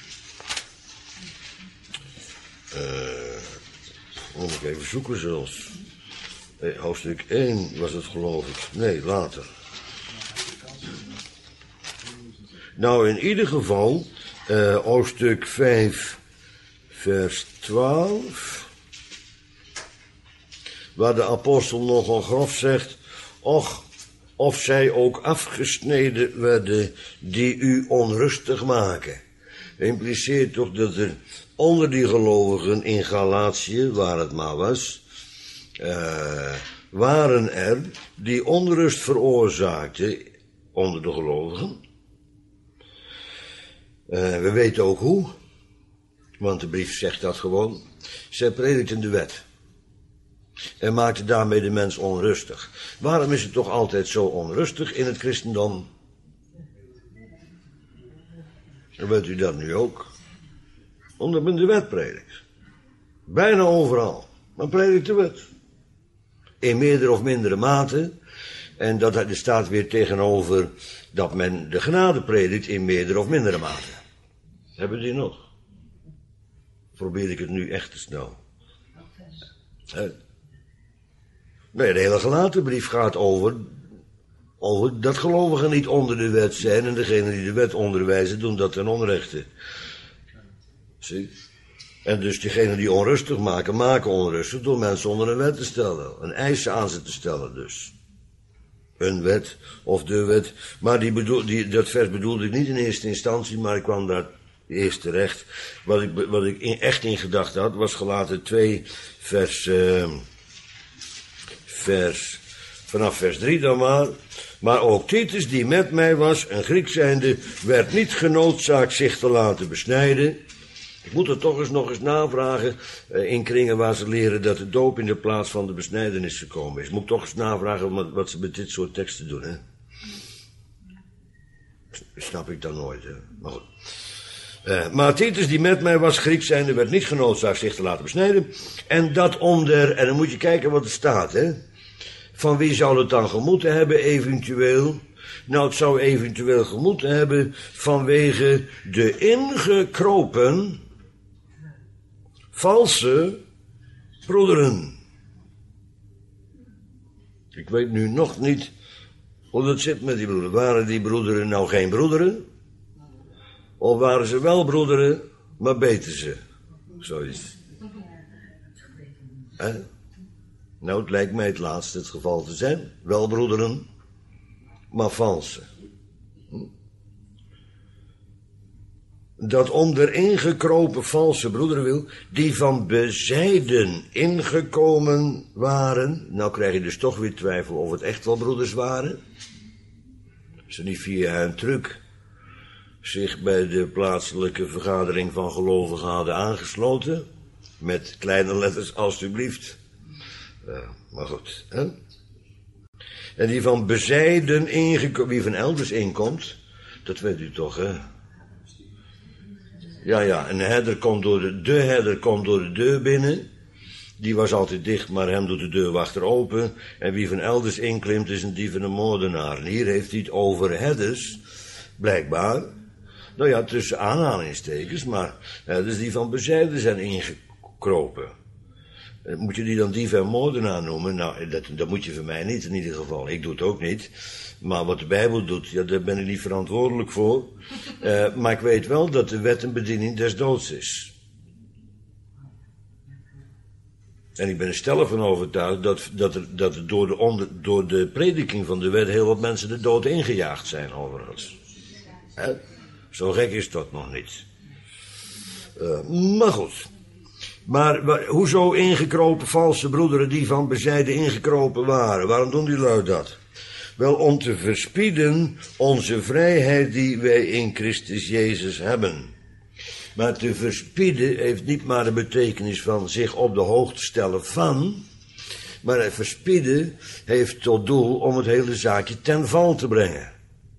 Uh, moet ik even zoeken zelfs. Nee, hoofdstuk één was het geloof ik. Nee, later. Nou, in ieder geval, uh, hoofdstuk vijf, vers twaalf. Waar de apostel nogal grof zegt, och, of zij ook afgesneden werden die u onrustig maken. Impliceert toch dat er onder die gelovigen in Galatië, waar het maar was, uh, waren er die onrust veroorzaakten onder de gelovigen. Uh, we weten ook hoe, want de brief zegt dat gewoon. Zij predikten de wet en maakten daarmee de mens onrustig. Waarom is het toch altijd zo onrustig in het christendom? Dan weet u dat nu ook. Omdat men de wet predikt. Bijna overal. Men predikt de wet. In meerdere of mindere mate. En dat er staat weer tegenover dat men de genade predikt in meerdere of mindere mate. Hebben die nog? Probeer ik het nu echt te snel. He? Nee, de hele Galatenbrief gaat over, over dat gelovigen niet onder de wet zijn en degenen die de wet onderwijzen doen dat ten onrechte. Zie? En dus diegenen die onrustig maken, maken onrustig door mensen onder een wet te stellen. Een eisen aan ze te stellen dus. Een wet of de wet. Maar die bedoel, die, dat vers bedoelde ik niet in eerste instantie, maar ik kwam daar eerst terecht. Wat ik, wat ik in, echt in gedachten had, was Galaten twee, vers, uh, vers, vanaf vers drie dan maar. Maar ook Titus, die met mij was, een Griek zijnde, werd niet genoodzaakt zich te laten besnijden. Ik moet er toch eens nog eens navragen uh, in kringen waar ze leren dat de doop in de plaats van de besnijdenis gekomen is. Ik moet toch eens navragen wat, wat ze met dit soort teksten doen, hè. Snap ik dan nooit, hè. Maar goed. Uh, maar Titus, die met mij was Grieks zijnde, werd niet genoodzaakt zich te laten besnijden. En dat om der, en dan moet je kijken wat er staat, hè. Van wie zou het dan gemoeten hebben, eventueel? Nou, het zou eventueel gemoeten hebben vanwege de ingekropen valse broederen. Ik weet nu nog niet hoe dat zit met die broederen. Waren die broederen nou geen broederen? Of waren ze wel broederen, maar beten ze? Zoiets. Hè? Nou, het lijkt mij het laatste het geval te zijn. Wel broederen, maar valse. Hm? Dat om der ingekropen valse broederen wil, die van bezijden ingekomen waren. Nou krijg je dus toch weer twijfel of het echt wel broeders waren. Ze niet via een truc zich bij de plaatselijke vergadering van gelovigen hadden aangesloten. Met kleine letters, alstublieft. Uh, maar goed, hè? En die van bezijden ingekomen, wie van elders inkomt, dat weet u toch, hè? Ja, ja, en de herder komt door de, de herder komt door de deur binnen. Die was altijd dicht, maar hem doet de deurwachter open. En wie van elders inklimt is een dief en een moordenaar. En hier heeft hij het over herders, blijkbaar. Nou ja, tussen aanhalingstekens, maar herders die van bezijden zijn ingekropen. Moet je die dan dief en moordenaar noemen? Nou, dat, dat moet je voor mij niet in ieder geval. Ik doe het ook niet. Maar wat de Bijbel doet, ja, daar ben ik niet verantwoordelijk voor. Uh, maar ik weet wel dat de wet een bediening des doods is. En ik ben er stellig van overtuigd dat, dat, er, dat er door, de onder, door de prediking van de wet heel wat mensen de dood ingejaagd zijn, overigens. Hè? Zo gek is dat nog niet. Uh, maar goed. Maar, maar hoezo ingekropen valse broederen die van bezijden ingekropen waren? Waarom doen die lui dat? Wel om te verspieden onze vrijheid die wij in Christus Jezus hebben. Maar te verspieden heeft niet maar de betekenis van zich op de hoogte stellen van. Maar verspieden heeft tot doel om het hele zaakje ten val te brengen.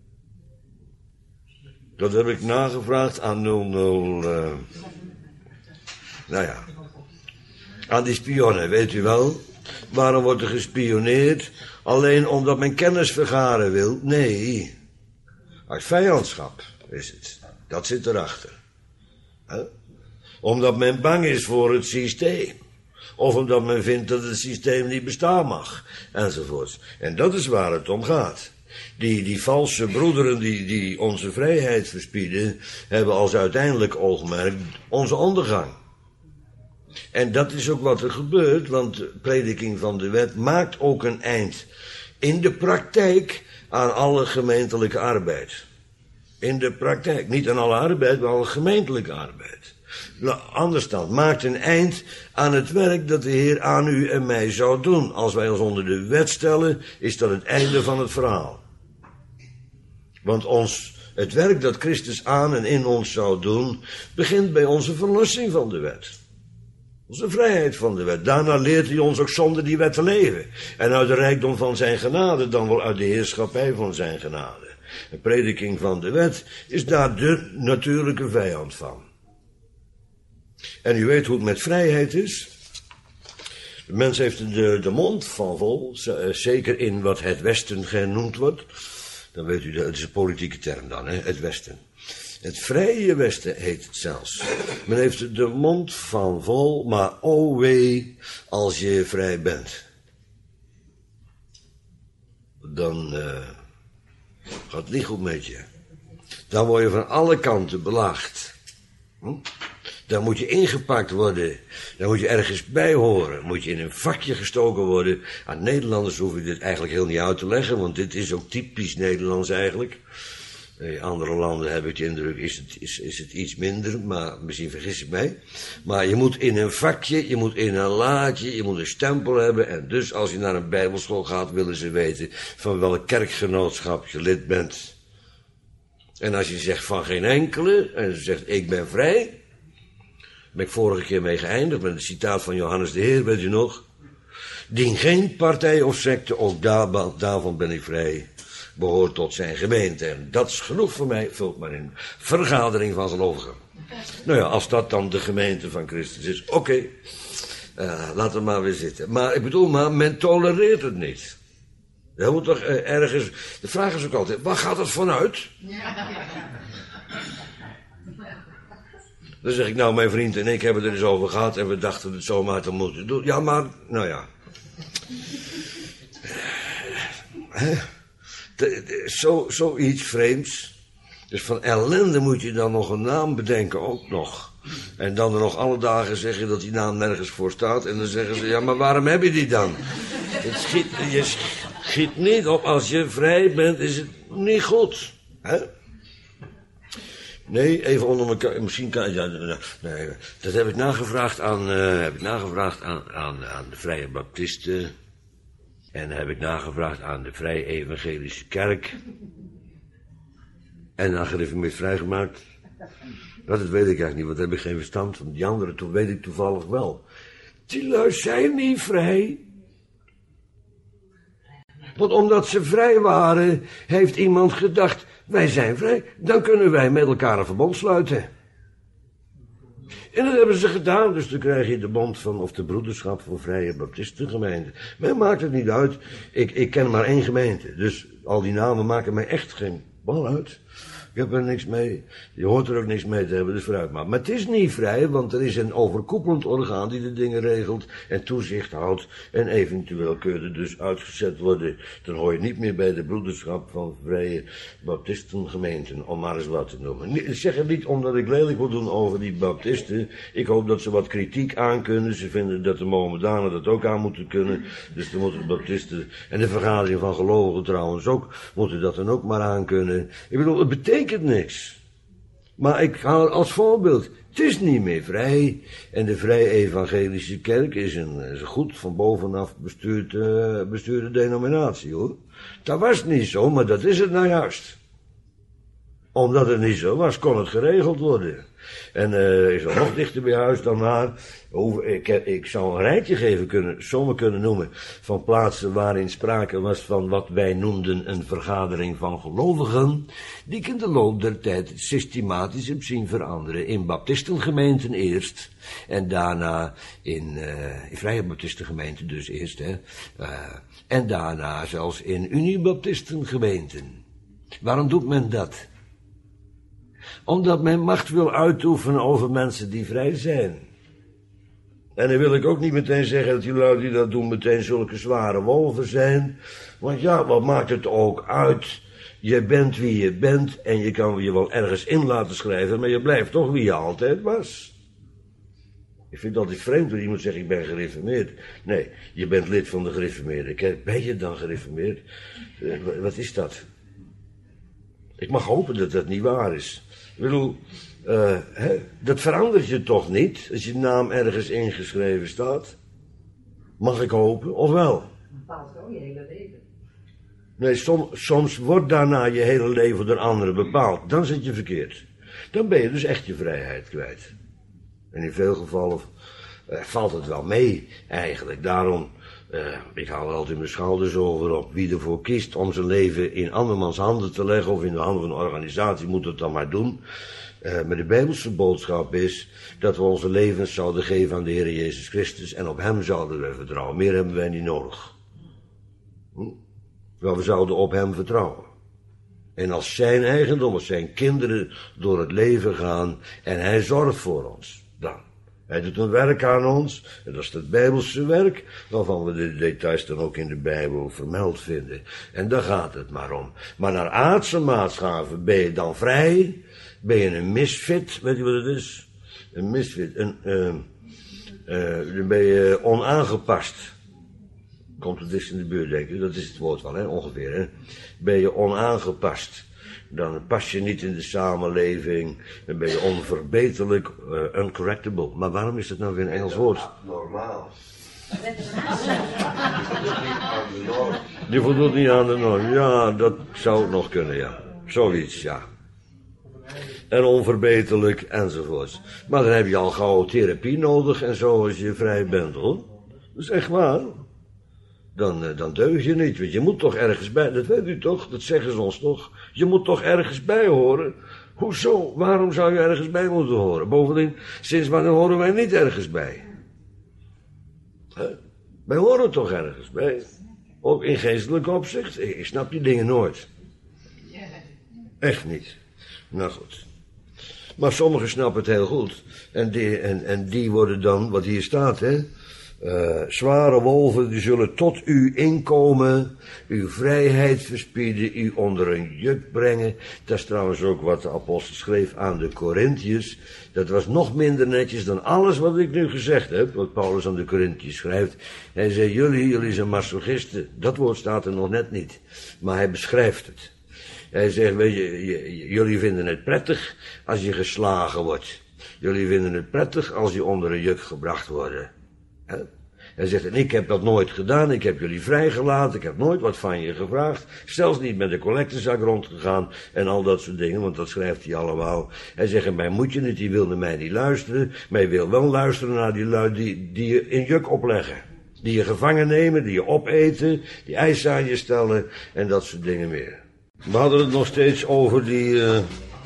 Dat heb ik nagevraagd aan nul nul... Uh, nou ja, aan die spionnen, weet u wel. Waarom wordt er gespioneerd? Alleen omdat men kennis vergaren wil? Nee, uit vijandschap is het. Dat zit erachter. He? Omdat men bang is voor het systeem. Of omdat men vindt dat het systeem niet bestaan mag. Enzovoorts. En dat is waar het om gaat. Die, die valse broederen die, die onze vrijheid verspieden, hebben als uiteindelijk oogmerk onze ondergang. En dat is ook wat er gebeurt, want de prediking van de wet maakt ook een eind in de praktijk aan alle gemeentelijke arbeid. In de praktijk, niet aan alle arbeid, maar alle gemeentelijke arbeid. Nou, anders dan, maakt een eind aan het werk dat de Heer aan u en mij zou doen. Als wij ons onder de wet stellen, is dat het einde van het verhaal. Want ons, het werk dat Christus aan en in ons zou doen, begint bij onze verlossing van de wet. Onze vrijheid van de wet. Daarna leert hij ons ook zonder die wet te leven. En uit de rijkdom van zijn genade, dan wel uit de heerschappij van zijn genade. De prediking van de wet is daar de natuurlijke vijand van. En u weet hoe het met vrijheid is. De mens heeft de, de mond van vol, zeker in wat het Westen genoemd wordt. Dan weet u, het is een politieke term dan, hè, het Westen. Het vrije Westen heet het zelfs. Men heeft de mond van vol, maar o wee als je vrij bent. Dan uh, gaat het niet goed met je. Dan word je van alle kanten belaagd. Hm? Dan moet je ingepakt worden. Dan moet je ergens bij horen. Moet je in een vakje gestoken worden. Aan Nederlanders hoef ik dit eigenlijk heel niet uit te leggen, want dit is ook typisch Nederlands eigenlijk. In andere landen heb ik de indruk, is het, is, is het iets minder, maar misschien vergis ik mij. Maar je moet in een vakje, je moet in een laadje, je moet een stempel hebben. En dus als je naar een bijbelschool gaat, willen ze weten van welk kerkgenootschap je lid bent. En als je zegt van geen enkele, en ze zegt ik ben vrij, ben ik vorige keer mee geëindigd met een citaat van Johannes de Heer, weet u nog? Dien geen partij of secte, ook daar, daarvan ben ik vrij, behoort tot zijn gemeente. En dat is genoeg voor mij, vult maar in. Vergadering van gelovigen. Nou ja, als dat dan de gemeente van Christus is, oké, okay. uh, laten we maar weer zitten. Maar ik bedoel maar, men tolereert het niet. Dat moet toch uh, ergens, de vraag is ook altijd, waar gaat het vanuit? Dan zeg ik, nou, mijn vriend en ik hebben er eens over gehad en we dachten het zomaar te moeten doen. Ja, maar, nou ja. Zo, zoiets vreemds. Dus van ellende moet je dan nog een naam bedenken, ook nog. En dan er nog alle dagen zeggen dat die naam nergens voor staat. En dan zeggen ze, ja, maar waarom heb je die dan? Het schiet, je schiet niet op. Als je vrij bent, is het niet goed. Hè? Nee, even onder elkaar. Misschien kan ja, nee, dat heb ik nagevraagd aan, uh, heb ik nagevraagd aan, aan, aan de Vrije Baptisten. En heb ik nagevraagd aan de Vrije Evangelische Kerk. En dan gereformeerd vrijgemaakt. Dat weet ik eigenlijk niet, want daar heb ik geen verstand van. Die anderen, toen weet ik toevallig wel. Die lui zijn niet vrij. Want omdat ze vrij waren, heeft iemand gedacht, wij zijn vrij, dan kunnen wij met elkaar een verbond sluiten. En dat hebben ze gedaan, dus dan krijg je de bond van, of de broederschap van Vrije Baptistengemeenten. Mij maakt het niet uit, ik, ik ken maar één gemeente, dus al die namen maken mij echt geen bal uit. Ik heb er niks mee, je hoort er ook niks mee te hebben, dus vooruit maar. Maar het is niet vrij, want er is een overkoepelend orgaan die de dingen regelt en toezicht houdt. En eventueel kun je dus uitgezet worden. Dan hoor je niet meer bij de broederschap van Vrije Baptistengemeenten, om maar eens wat te noemen. Ik zeg het niet omdat ik lelijk wil doen over die baptisten. Ik hoop dat ze wat kritiek aan kunnen. Ze vinden dat de Mohammedanen dat ook aan moeten kunnen. Dus dan moeten de baptisten en de vergadering van gelovigen trouwens ook, moeten dat dan ook maar aan kunnen. Ik bedoel, het betekent niks. Maar ik haal het als voorbeeld. Het is niet meer vrij. En de Vrije Evangelische Kerk is een, is een goed van bovenaf bestuurd, uh, bestuurde denominatie, hoor. Dat was niet zo, maar dat is het nou juist. Omdat het niet zo was, kon het geregeld worden. En uh, is er nog dichter bij huis dan naar. Ik, ik zou een rijtje geven kunnen, sommen kunnen noemen, van plaatsen waarin sprake was van wat wij noemden een vergadering van gelovigen, die ik in de loop der tijd systematisch heb zien veranderen. In baptistengemeenten eerst, en daarna in, uh, in Vrije Baptistengemeenten dus eerst, hè. Uh, en daarna zelfs in Unibaptistengemeenten. Waarom doet men dat? Omdat men macht wil uitoefenen over mensen die vrij zijn. En dan wil ik ook niet meteen zeggen dat die lui die dat doen meteen zulke zware wolven zijn. Want ja, wat maakt het ook uit? Je bent wie je bent en je kan je wel ergens in laten schrijven, maar je blijft toch wie je altijd was. Ik vind het altijd vreemd dat iemand zegt, ik ben gereformeerd. Nee, je bent lid van de gereformeerde kerk. Ben je dan gereformeerd? Wat is dat? Ik mag hopen dat dat niet waar is. Ik bedoel, uh, hè, dat verandert je toch niet, als je naam ergens ingeschreven staat? Mag ik hopen, of wel? Bepaalt gewoon je hele leven. Nee, som, soms wordt daarna je hele leven door anderen bepaald. Dan zit je verkeerd. Dan ben je dus echt je vrijheid kwijt. En in veel gevallen uh, valt het wel mee, eigenlijk. Daarom, uh, ik haal er altijd mijn schouders over op. Wie ervoor kiest om zijn leven in andermans handen te leggen, of in de handen van een organisatie, moet het dan maar doen. Uh, maar de Bijbelse boodschap is dat we onze levens zouden geven aan de Heer Jezus Christus en op Hem zouden we vertrouwen. Meer hebben wij niet nodig. Hm? Wel, we zouden op Hem vertrouwen. En als zijn eigendom, als zijn kinderen door het leven gaan en Hij zorgt voor ons, dan. Hij doet een werk aan ons, en dat is het Bijbelse werk, waarvan we de details dan ook in de Bijbel vermeld vinden. En daar gaat het maar om. Maar naar aardse maatschappen ben je dan vrij, ben je een misfit, weet je wat het is? Een misfit, een, uh, uh, dan ben je onaangepast. Komt het dicht in de buurt, denk ik, dat is het woord wel, hè, ongeveer, hè. Ben je onaangepast. Dan pas je niet in de samenleving, dan ben je onverbeterlijk, uh, uncorrectable. Maar waarom is dat nou weer een Engels woord? Normaal. Die voldoet niet aan de norm. Ja, dat zou nog kunnen, ja. Zoiets, ja. en onverbeterlijk enzovoorts. Maar dan heb je al gauw therapie nodig en zo als je vrij bent, hoor. Dat is echt waar. Dan, dan deug je niet, want je moet toch ergens bij, dat weet u toch, dat zeggen ze ons toch. Je moet toch ergens bij horen. Hoezo? Waarom zou je ergens bij moeten horen? Bovendien, sinds wanneer horen wij niet ergens bij? He? Wij horen toch ergens bij? Ook in geestelijk opzicht. Ik snap die dingen nooit. Echt niet. Nou goed. Maar sommigen snappen het heel goed. En die, en, en die worden dan, wat hier staat, hè. Uh, zware wolven, die zullen tot u inkomen, uw vrijheid verspieden, u onder een juk brengen. Dat is trouwens ook wat de apostel schreef aan de Corinthiërs. Dat was nog minder netjes dan alles wat ik nu gezegd heb, wat Paulus aan de Corinthiërs schrijft. Hij zei, jullie, jullie zijn masochisten. Dat woord staat er nog net niet, maar hij beschrijft het. Hij zegt, weet je, j- jullie vinden het prettig als je geslagen wordt. Jullie vinden het prettig als je onder een juk gebracht wordt. Hij zegt, en ik heb dat nooit gedaan, ik heb jullie vrijgelaten, ik heb nooit wat van je gevraagd, zelfs niet met de collectezak rondgegaan en al dat soort dingen, want dat schrijft hij allemaal. Hij zegt, en mij moet je niet, die wilde mij niet luisteren, maar je wil wel luisteren naar die lui die, die je in juk opleggen. Die je gevangen nemen, die je opeten, die eisen aan je stellen en dat soort dingen meer. We hadden het nog steeds over die uh,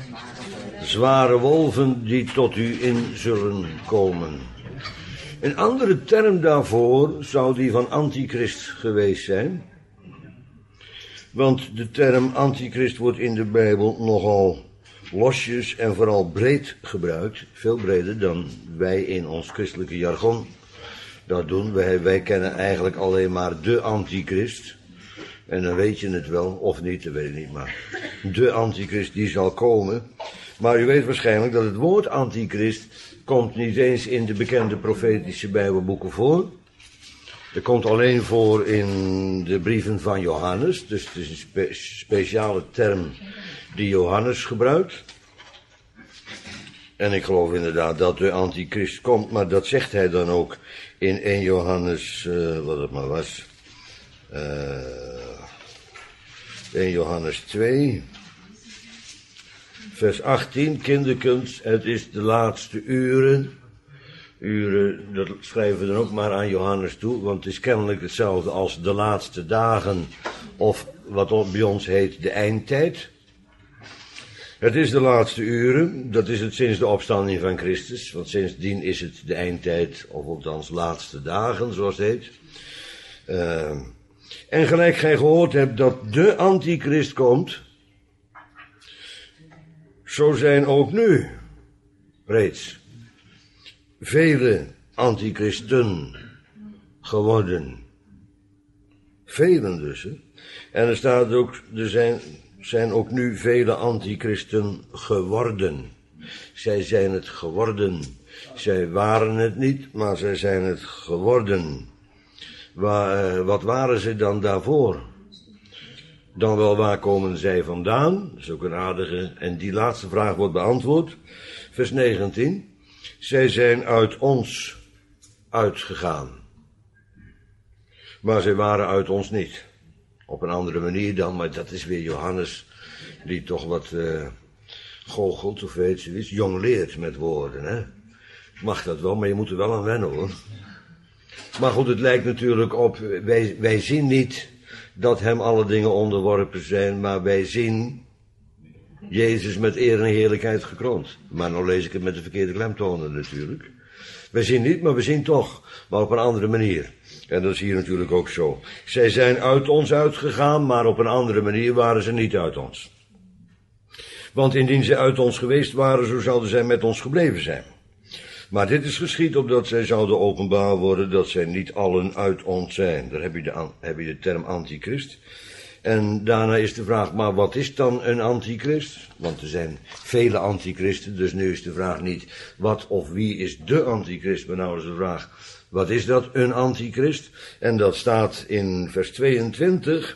zware wolven die tot u in zullen komen. Een andere term daarvoor zou die van antichrist geweest zijn. Want de term antichrist wordt in de Bijbel nogal losjes en vooral breed gebruikt. Veel breder dan wij in ons christelijke jargon dat doen. Wij, wij kennen eigenlijk alleen maar de antichrist. En dan weet je het wel, of niet, dat weet ik niet, maar de antichrist die zal komen. Maar u weet waarschijnlijk dat het woord antichrist komt niet eens in de bekende profetische Bijbelboeken voor. Het komt alleen voor in de brieven van Johannes. Dus het is een spe- speciale term die Johannes gebruikt. En ik geloof inderdaad dat de antichrist komt, maar dat zegt hij dan ook in één Johannes, uh, wat het maar was. Uh, één Johannes twee. Vers achttien, kinderkens, het is de laatste uren. Uren, dat schrijven we dan ook maar aan Johannes toe, want het is kennelijk hetzelfde als de laatste dagen, of wat bij ons heet de eindtijd. Het is de laatste uren, dat is het sinds de opstanding van Christus, want sindsdien is het de eindtijd, of althans laatste dagen, zoals het heet. Uh, en gelijk gij gehoord hebt dat de antichrist komt, zo zijn ook nu reeds vele antichristen geworden. Velen dus. Hè? En er staat ook, er zijn, zijn ook nu vele antichristen geworden. Zij zijn het geworden. Zij waren het niet, maar zij zijn het geworden. Waar, uh, wat waren ze dan daarvoor? Dan wel, waar komen zij vandaan? Dat is ook een aardige. En die laatste vraag wordt beantwoord. Vers negentien. Zij zijn uit ons uitgegaan. Maar zij waren uit ons niet. Op een andere manier dan, maar dat is weer Johannes, die toch wat uh, goochelt, of weet je iets, jong leert met woorden, hè. Mag dat wel, maar je moet er wel aan wennen, hoor. Maar goed, het lijkt natuurlijk op, wij, wij zien niet dat hem alle dingen onderworpen zijn, maar wij zien Jezus met eer en heerlijkheid gekroond. Maar nou lees ik het met de verkeerde klemtonen natuurlijk. Wij zien niet, maar we zien toch, maar op een andere manier. En dat is hier natuurlijk ook zo. Zij zijn uit ons uitgegaan, maar op een andere manier waren ze niet uit ons. Want indien ze uit ons geweest waren, zo zouden zij met ons gebleven zijn. Maar dit is geschied opdat zij zouden openbaar worden dat zij niet allen uit ons zijn. Daar heb je de, heb je de term antichrist. En daarna is de vraag, maar wat is dan een antichrist? Want er zijn vele antichristen, dus nu is de vraag niet wat of wie is de antichrist, maar nou is de vraag, wat is dat, een antichrist? En dat staat in vers tweeëntwintig.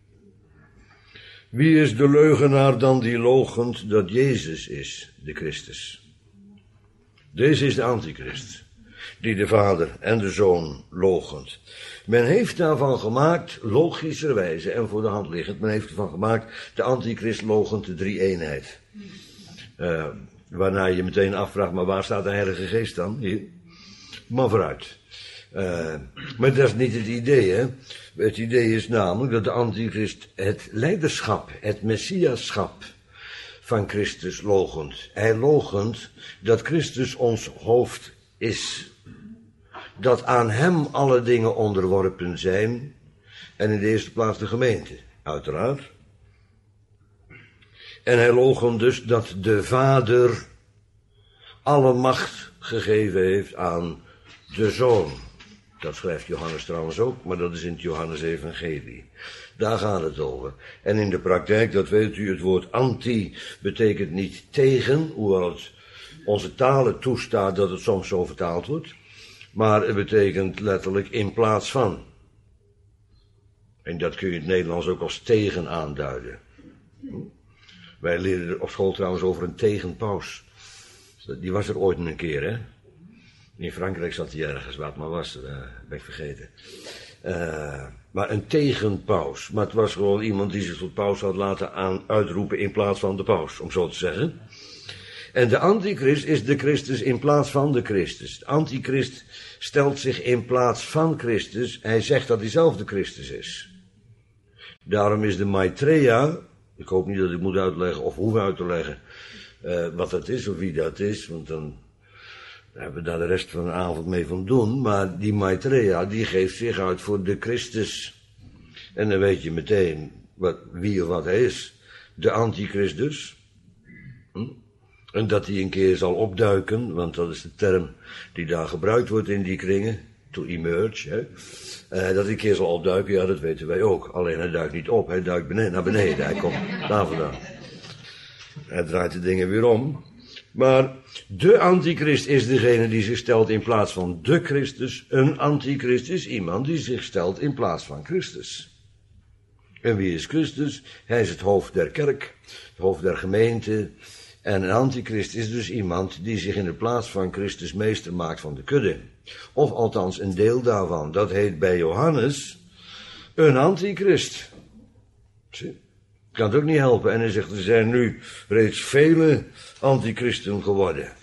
Wie is de leugenaar dan die loochent dat Jezus is, de Christus? Deze is de antichrist, die de Vader en de Zoon loochent. Men heeft daarvan gemaakt, logischerwijze en voor de hand liggend, men heeft ervan gemaakt, de antichrist loochent de drie-eenheid. Uh, waarna je meteen afvraagt, maar waar staat de Heilige Geest dan? Hier. Maar vooruit. Uh, maar dat is niet het idee, hè. Het idee is namelijk dat de antichrist het leiderschap, het messiaschap van Christus loochent. Hij loochent dat Christus ons hoofd is. Dat aan hem alle dingen onderworpen zijn. En in de eerste plaats de gemeente, uiteraard. En hij loochent dus dat de Vader alle macht gegeven heeft aan de Zoon. Dat schrijft Johannes trouwens ook, maar dat is in het Johannes-evangelie. Daar gaat het over. En in de praktijk, dat weet u, het woord anti betekent niet tegen, hoewel het onze talen toestaat dat het soms zo vertaald wordt. Maar het betekent letterlijk in plaats van. En dat kun je in het Nederlands ook als tegen aanduiden. Wij leerden op school trouwens over een tegenpaus. Die was er ooit een keer, hè. In Frankrijk zat hij ergens, wat maar was, uh, ben ik vergeten. Uh, maar een tegenpaus. Maar het was gewoon iemand die zich tot paus had laten aan, uitroepen in plaats van de paus, om zo te zeggen. En de antichrist is de Christus in plaats van de Christus. De antichrist stelt zich in plaats van Christus. Hij zegt dat hij zelf de Christus is. Daarom is de Maitreya, ik hoop niet dat ik moet uitleggen of hoef uit te leggen uh, wat dat is of wie dat is, want dan hebben we daar de rest van de avond mee van doen. Maar die Maitreya, die geeft zich uit voor de Christus. En dan weet je meteen wat, wie of wat hij is. De antichrist dus. Hm? En dat hij een keer zal opduiken, want dat is de term die daar gebruikt wordt in die kringen. To emerge, hè. Uh, dat hij een keer zal opduiken, ja, dat weten wij ook. Alleen hij duikt niet op, hij duikt beneden, naar beneden. Hij komt daar vandaan. Hij draait de dingen weer om. Maar de antichrist is degene die zich stelt in plaats van de Christus. Een antichrist is iemand die zich stelt in plaats van Christus. En wie is Christus? Hij is het hoofd der kerk, het hoofd der gemeente. En een antichrist is dus iemand die zich in de plaats van Christus meester maakt van de kudde. Of althans een deel daarvan. Dat heet bij Johannes een antichrist. Zie? Kan het ook niet helpen. En hij zegt, er zijn nu reeds vele antichristen geworden.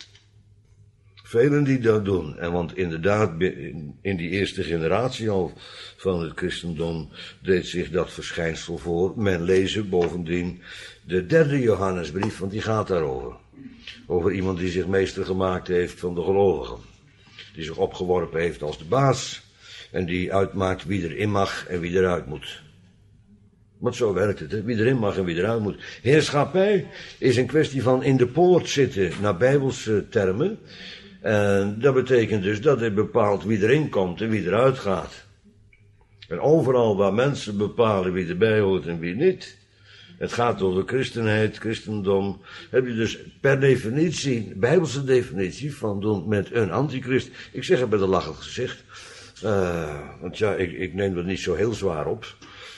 Velen die dat doen. En want inderdaad, in die eerste generatie al van het christendom deed zich dat verschijnsel voor. Men lezen bovendien de derde Johannesbrief, want die gaat daarover. Over iemand die zich meester gemaakt heeft van de gelovigen. Die zich opgeworpen heeft als de baas. En die uitmaakt wie erin mag en wie eruit moet. Want zo werkt het, hè? Wie erin mag en wie eruit moet. Heerschappij is een kwestie van in de poort zitten, naar bijbelse termen. En dat betekent dus dat het bepaalt wie erin komt en wie eruit gaat. En overal waar mensen bepalen wie erbij hoort en wie niet. Het gaat over christenheid, christendom. Heb je dus per definitie, bijbelse definitie van doen met een antichrist. Ik zeg het met een lachend gezicht. Uh, want ja, ik, ik neem dat niet zo heel zwaar op.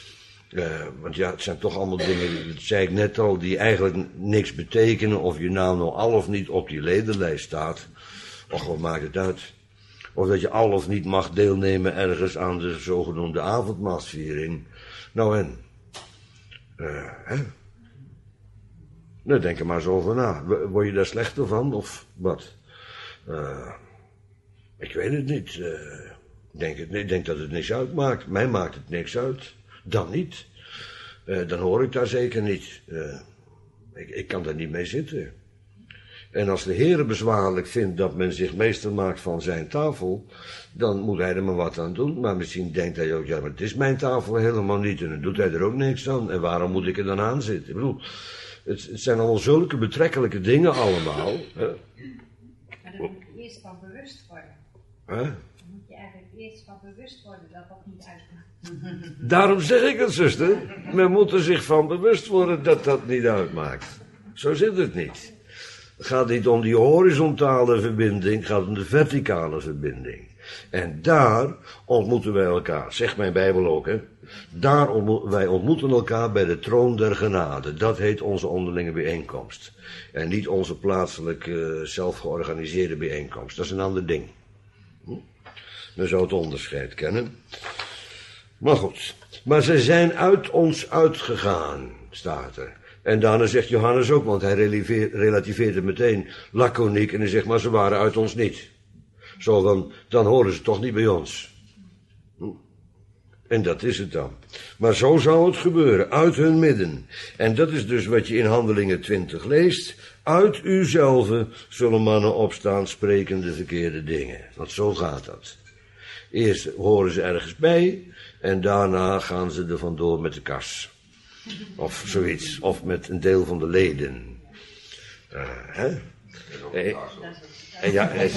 Uh, want ja, het zijn toch allemaal dingen, dat zei ik net al, die eigenlijk niks betekenen. Of je naam nou al of niet op die ledenlijst staat. Och, wat maakt het uit? Of dat je al of niet mag deelnemen ergens aan de zogenoemde avondmaalsviering. Nou en? Uh, hè? Nou, denk er maar eens over na. Word je daar slechter van, of wat? Uh, ik weet het niet. Uh, ik, denk het, ik denk dat het niks uitmaakt. Mij maakt het niks uit. Dan niet. Uh, dan hoor ik daar zeker niet. Uh, ik, ik kan daar niet mee zitten. En als de Heere bezwaarlijk vindt dat men zich meester maakt van zijn tafel, dan moet hij er maar wat aan doen. Maar misschien denkt hij ook, ja, maar het is mijn tafel helemaal niet en dan doet hij er ook niks aan. En waarom moet ik er dan aan zitten? Ik bedoel, het, het zijn allemaal zulke betrekkelijke dingen allemaal. Hè? Maar daar moet je eerst van bewust worden. Hè? Dan moet je eigenlijk eerst van bewust worden dat dat niet uitmaakt. Daarom zeg ik het, zuster. Men moet er zich van bewust worden dat dat niet uitmaakt. Zo zit het niet. Het gaat niet om die horizontale verbinding, het gaat om de verticale verbinding. En daar ontmoeten wij elkaar, zegt mijn Bijbel ook, hè. Daar ontmo- wij ontmoeten elkaar bij de troon der genade. Dat heet onze onderlinge bijeenkomst. En niet onze plaatselijke, zelfgeorganiseerde bijeenkomst. Dat is een ander ding. Hm? Dan zou het onderscheid kennen. Maar goed. Maar ze zijn uit ons uitgegaan, staat er. En daarna zegt Johannes ook, want hij relativeert het meteen laconiek en hij zegt, maar ze waren uit ons niet. Zo van, dan horen ze toch niet bij ons. En dat is het dan. Maar zo zou het gebeuren, uit hun midden. En dat is dus wat je in Handelingen twintig leest. Uit uzelf zullen mannen opstaan, sprekende verkeerde dingen. Want zo gaat dat. Eerst horen ze ergens bij en daarna gaan ze er vandoor met de kas. Of zoiets, of met een deel van de leden. Uh, hè? En, en ja, en,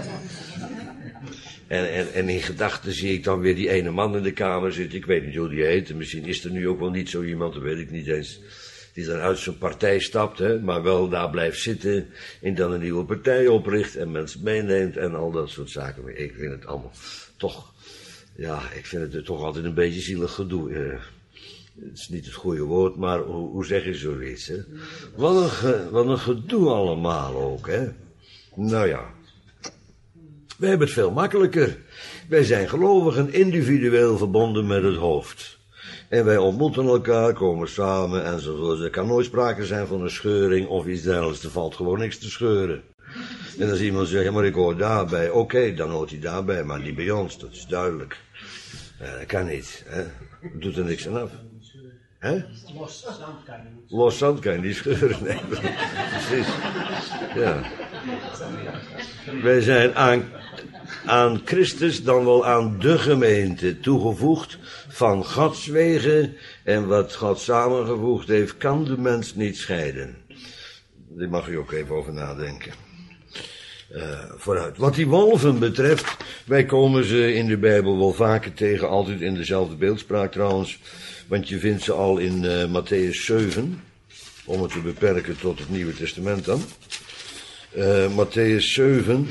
en, en, en in gedachten zie ik dan weer die ene man in de kamer zitten. Ik weet niet hoe die heet. Misschien is er nu ook wel niet zo iemand, dat weet ik niet eens. Die dan uit zijn partij stapt, hè, maar wel daar blijft zitten. En dan een nieuwe partij opricht en mensen meeneemt en al dat soort zaken. Ik vind het allemaal toch, ja, ik vind het toch altijd een beetje zielig gedoe. Uh, Het is niet het goede woord, maar hoe, hoe zeg je zoiets, hè? Wat een, ge, wat een gedoe allemaal ook, hè? Nou ja. Wij hebben het veel makkelijker. Wij zijn gelovigen individueel verbonden met het hoofd. En wij ontmoeten elkaar, komen samen enzovoort. Er kan nooit sprake zijn van een scheuring of iets dergelijks. Er valt gewoon niks te scheuren. En als iemand zegt, ja, maar ik hoor daarbij. Oké, okay, dan hoort hij daarbij, maar niet bij ons. Dat is duidelijk. Uh, dat kan niet, hè? Dat doet er niks aan af. Hè? Los zand kan je niet. Los zand kan je niet scheuren, nee. Precies. Ja. Wij zijn aan, aan Christus, dan wel aan de gemeente, toegevoegd van Gods wegen. En wat God samengevoegd heeft, kan de mens niet scheiden. Daar mag u ook even over nadenken. Uh, vooruit. Wat die wolven betreft, wij komen ze in de Bijbel wel vaker tegen, altijd in dezelfde beeldspraak trouwens. Want je vindt ze al in uh, Matthäus zeven, om het te beperken tot het Nieuwe Testament dan. Uh, Matthäus zeven.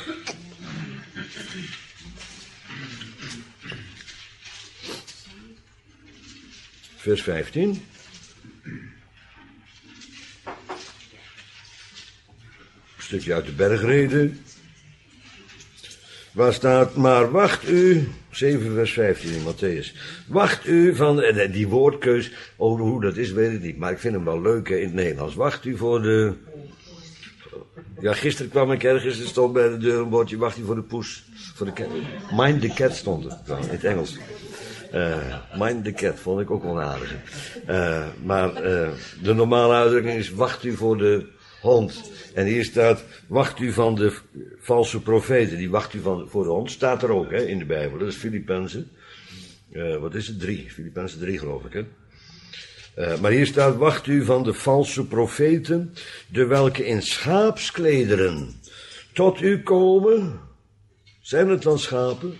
Vers vijftien. Een stukje uit de bergreden. Waar staat, maar wacht u, zeven vers vijftien in Matthäus. Wacht u van, en die woordkeus, oh, hoe dat is weet ik niet, maar ik vind hem wel leuk hè, in het Nederlands. Wacht u voor de, ja gisteren kwam ik ergens, er stond bij de deur een bordje, wacht u voor de poes, voor de cat. Mind the cat stond er, in het Engels. Uh, mind the cat, vond ik ook wel aardig. Uh, maar uh, de normale uitdrukking is, wacht u voor de hond. En hier staat, wacht u van de valse profeten. Die wacht u van, voor de hond. Staat er ook hè, in de Bijbel. Dat is Filippenzen. Uh, wat is het? Drie. Filippenzen drie geloof ik. Hè? Uh, maar hier staat, wacht u van de valse profeten. De welke in schaapsklederen tot u komen. Zijn het dan schapen?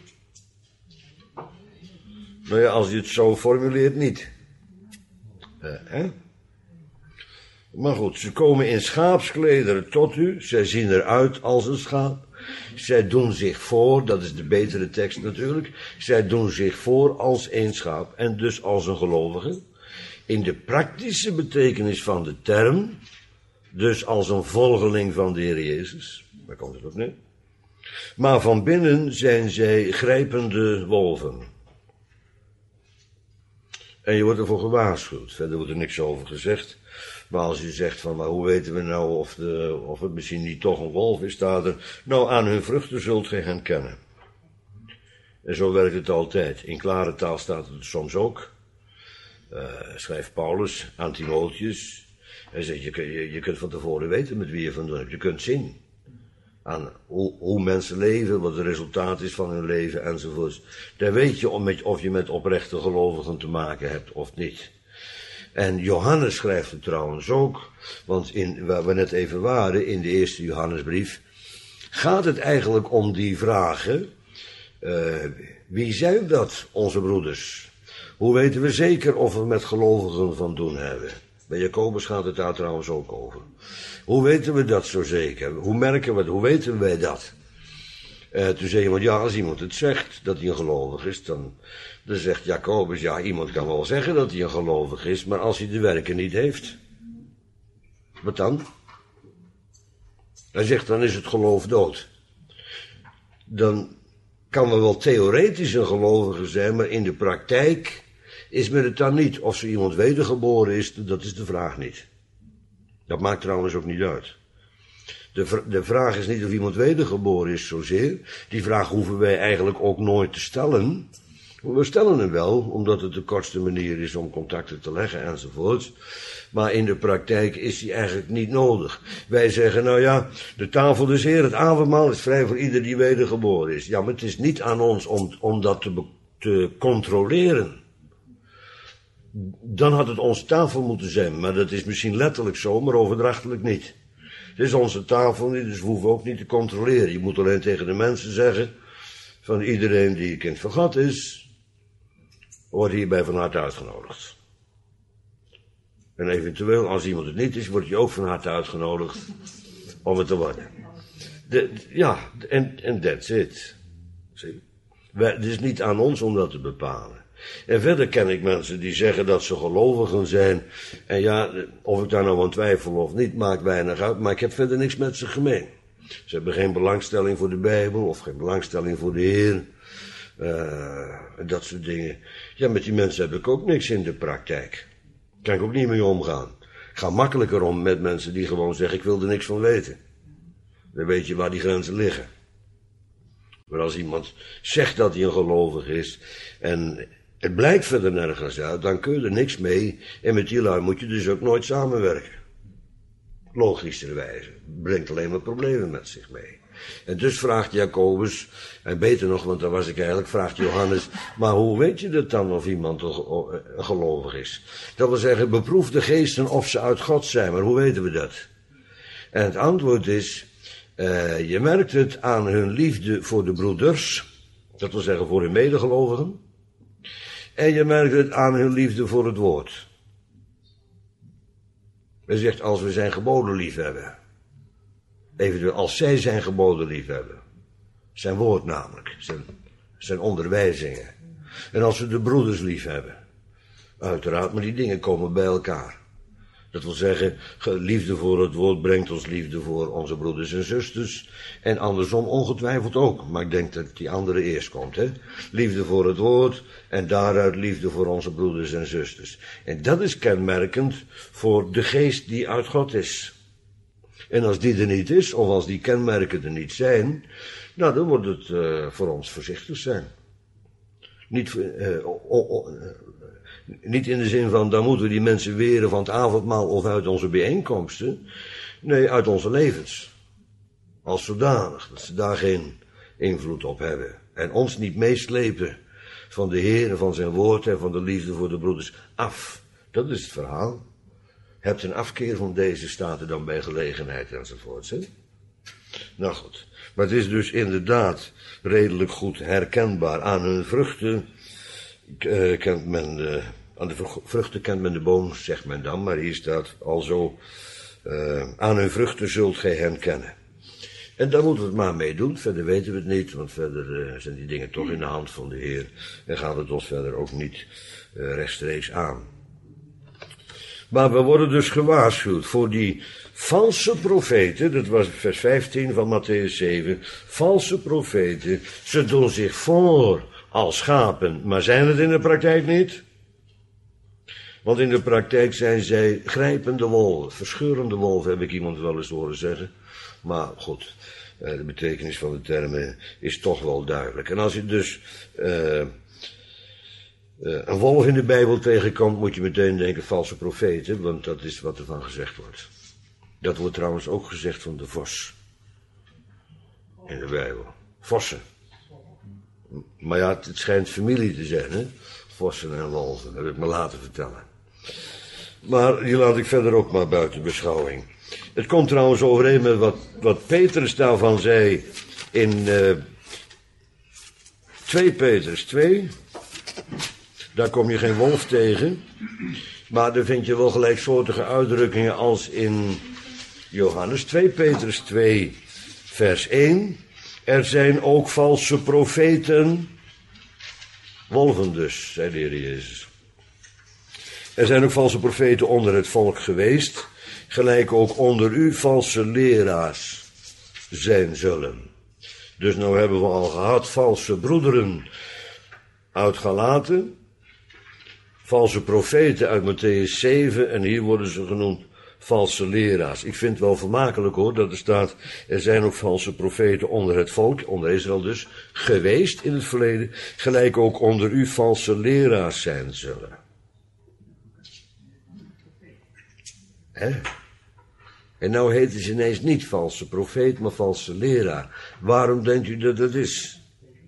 Nou ja, als je het zo formuleert, niet. Uh, hè? Maar goed, ze komen in schaapsklederen tot u. Zij zien eruit als een schaap. Zij doen zich voor, dat is de betere tekst natuurlijk. Zij doen zich voor als een schaap en dus als een gelovige. In de praktische betekenis van de term. Dus als een volgeling van de Heer Jezus. Daar komt het op neer. Maar van binnen zijn zij grijpende wolven. En je wordt ervoor gewaarschuwd. Verder wordt er niks over gezegd. Maar als je zegt van, maar hoe weten we nou of, de, of het misschien niet toch een wolf is, staat er, nou aan hun vruchten zult gij hen kennen. En zo werkt het altijd. In klare taal staat het soms ook. Uh, schrijft Paulus aan Timotheus. Hij zegt, je, je, je kunt van tevoren weten met wie je van doen hebt. Je kunt zien. Aan hoe, hoe mensen leven, wat het resultaat is van hun leven enzovoorts. Daar weet je of, of je met oprechte gelovigen te maken hebt of niet. En Johannes schrijft het trouwens ook, want in, waar we net even waren, in de eerste Johannesbrief, gaat het eigenlijk om die vragen. Uh, wie zijn dat, onze broeders? Hoe weten we zeker of we met gelovigen van doen hebben? Bij Jacobus gaat het daar trouwens ook over. Hoe weten we dat zo zeker? Hoe merken we het? Hoe weten wij dat? Uh, toen zei iemand, ja, als iemand het zegt dat hij een gelovig is, dan, dan zegt Jacobus, ja, iemand kan wel zeggen dat hij een gelovig is, maar als hij de werken niet heeft, wat dan? Hij zegt, dan is het geloof dood. Dan kan er wel theoretisch een gelovige zijn, maar in de praktijk is men het dan niet. Of zo iemand wedergeboren is, dat is de vraag niet. Dat maakt trouwens ook niet uit. De, v- de vraag is niet of iemand wedergeboren is zozeer. Die vraag hoeven wij eigenlijk ook nooit te stellen. We stellen hem wel, omdat het de kortste manier is om contacten te leggen enzovoort. Maar in de praktijk is die eigenlijk niet nodig. Wij zeggen, nou ja, de tafel des Heer, het avondmaal is vrij voor ieder die wedergeboren is. Ja, maar het is niet aan ons om, om dat te, be- te controleren. Dan had het onze tafel moeten zijn, maar dat is misschien letterlijk zo, maar overdrachtelijk niet. Het is onze tafel niet, dus we hoeven ook niet te controleren. Je moet alleen tegen de mensen zeggen, van iedereen die kind van God is, wordt hierbij van harte uitgenodigd. En eventueel, als iemand het niet is, wordt je ook van harte uitgenodigd om het te worden. De, ja, en en that's it. Zie. Wij, het is niet aan ons om dat te bepalen. En verder ken ik mensen die zeggen dat ze gelovigen zijn. En ja, of ik daar nou aan twijfel of niet, maakt weinig uit. Maar ik heb verder niks met ze gemeen. Ze hebben geen belangstelling voor de Bijbel of geen belangstelling voor de Heer. Uh, dat soort dingen. Ja, met die mensen heb ik ook niks in de praktijk. Kan ik ook niet mee omgaan. Ik ga makkelijker om met mensen die gewoon zeggen, ik wil er niks van weten. Dan weet je waar die grenzen liggen. Maar als iemand zegt dat hij een gelovig is en het blijkt verder nergens uit, dan kun je er niks mee. En met die lui moet je dus ook nooit samenwerken. Logischerwijze. Brengt alleen maar problemen met zich mee. En dus vraagt Jacobus, en beter nog, want daar was ik eigenlijk, vraagt Johannes, maar hoe weet je dat dan of iemand een gelovig is? Dat wil zeggen, beproef de geesten of ze uit God zijn, maar hoe weten we dat? En het antwoord is, uh, je merkt het aan hun liefde voor de broeders, dat wil zeggen voor hun medegelovigen, en je merkt het aan hun liefde voor het woord. Hij zegt, als we zijn geboden lief hebben. Eventueel als zij zijn geboden lief hebben. Zijn woord namelijk. Zijn, zijn onderwijzingen. En als we de broeders lief hebben. Uiteraard, maar die dingen komen bij elkaar. Dat wil zeggen, liefde voor het woord brengt ons liefde voor onze broeders en zusters. En andersom ongetwijfeld ook. Maar ik denk dat die andere eerst komt. Hè? Liefde voor het woord en daaruit liefde voor onze broeders en zusters. En dat is kenmerkend voor de geest die uit God is. En als die er niet is, of als die kenmerken er niet zijn, nou dan wordt het uh, voor ons voorzichtig zijn. Niet, uh, oh, oh, uh, niet in de zin van, dan moeten we die mensen weren van het avondmaal of uit onze bijeenkomsten. Nee, uit onze levens. Als zodanig, dat ze daar geen invloed op hebben. En ons niet meeslepen van de Heer en van zijn woord en van de liefde voor de broeders af. Dat is het verhaal. Hebt een afkeer van deze staten dan bij gelegenheid enzovoorts. Hè? Nou goed, maar het is dus inderdaad redelijk goed herkenbaar. Aan hun vruchten uh, kent men de, aan de vruchten kent men de boom, zegt men dan, maar hier staat alzo, uh, aan hun vruchten zult gij hen kennen. En daar moeten we het maar mee doen, verder weten we het niet, want verder uh, zijn die dingen toch in de hand van de Heer en gaat het ons verder ook niet uh, rechtstreeks aan. Maar we worden dus gewaarschuwd voor die valse profeten, dat was vers vijftien van Mattheüs zeven, valse profeten, ze doen zich voor als schapen, maar zijn het in de praktijk niet? Want in de praktijk zijn zij grijpende wolven, verscheurende wolven, heb ik iemand wel eens horen zeggen. Maar goed, de betekenis van de termen is toch wel duidelijk. En als je dus uh, Uh, een wolf in de Bijbel tegenkomt, moet je meteen denken valse profeten, want dat is wat er van gezegd wordt. Dat wordt trouwens ook gezegd van de vos. In de Bijbel. Vossen. Maar ja, het, het schijnt familie te zijn, hè. Vossen en wolven, dat heb ik me laten vertellen. Maar die laat ik verder ook maar buiten beschouwing. Het komt trouwens overeen met wat, wat Petrus daarvan zei in uh, twee Petrus twee. Daar kom je geen wolf tegen, maar daar vind je wel gelijksoortige uitdrukkingen als in Johannes twee Petrus twee, vers één. Er zijn ook valse profeten, wolven dus, zei de Heer Jezus. Er zijn ook valse profeten onder het volk geweest, gelijk ook onder u valse leraars zijn zullen. Dus nou hebben we al gehad valse broederen uit Galaten. valse profeten uit Mattheüs zeven en hier worden ze genoemd valse leraars. Ik vind het wel vermakelijk hoor, dat er staat, er zijn ook valse profeten onder het volk, onder Israël dus, geweest in het verleden, gelijk ook onder u valse leraars zijn zullen. Hè? En nou heet het ineens niet valse profeet, maar valse leraar. Waarom denkt u dat dat is?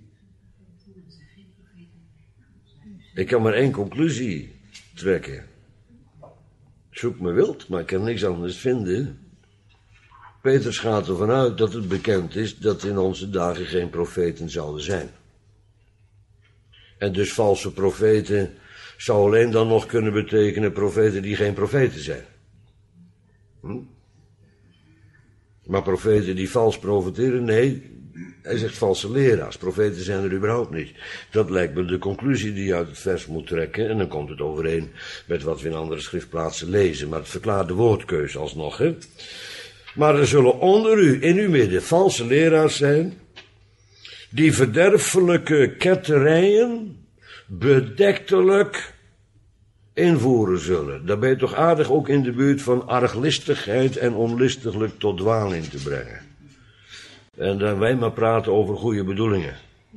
Ik kan maar één conclusie trekken. Zoek me wild, maar ik kan niks anders vinden. Petrus gaat ervan uit dat het bekend is dat in onze dagen geen profeten zouden zijn. En dus valse profeten zou alleen dan nog kunnen betekenen profeten die geen profeten zijn. Hm? Maar profeten die vals profeteren, nee, hij zegt valse leraars. Profeten zijn er überhaupt niet. Dat lijkt me de conclusie die je uit het vers moet trekken. En dan komt het overeen met wat we in andere schriftplaatsen lezen. Maar het verklaart de woordkeuze alsnog, hè. Maar er zullen onder u, in uw midden, valse leraars zijn, die verderfelijke ketterijen bedektelijk invoeren zullen. Daar ben je toch aardig ook in de buurt van arglistigheid en onlistiglijk tot dwaling te brengen. En dan wij maar praten over goede bedoelingen.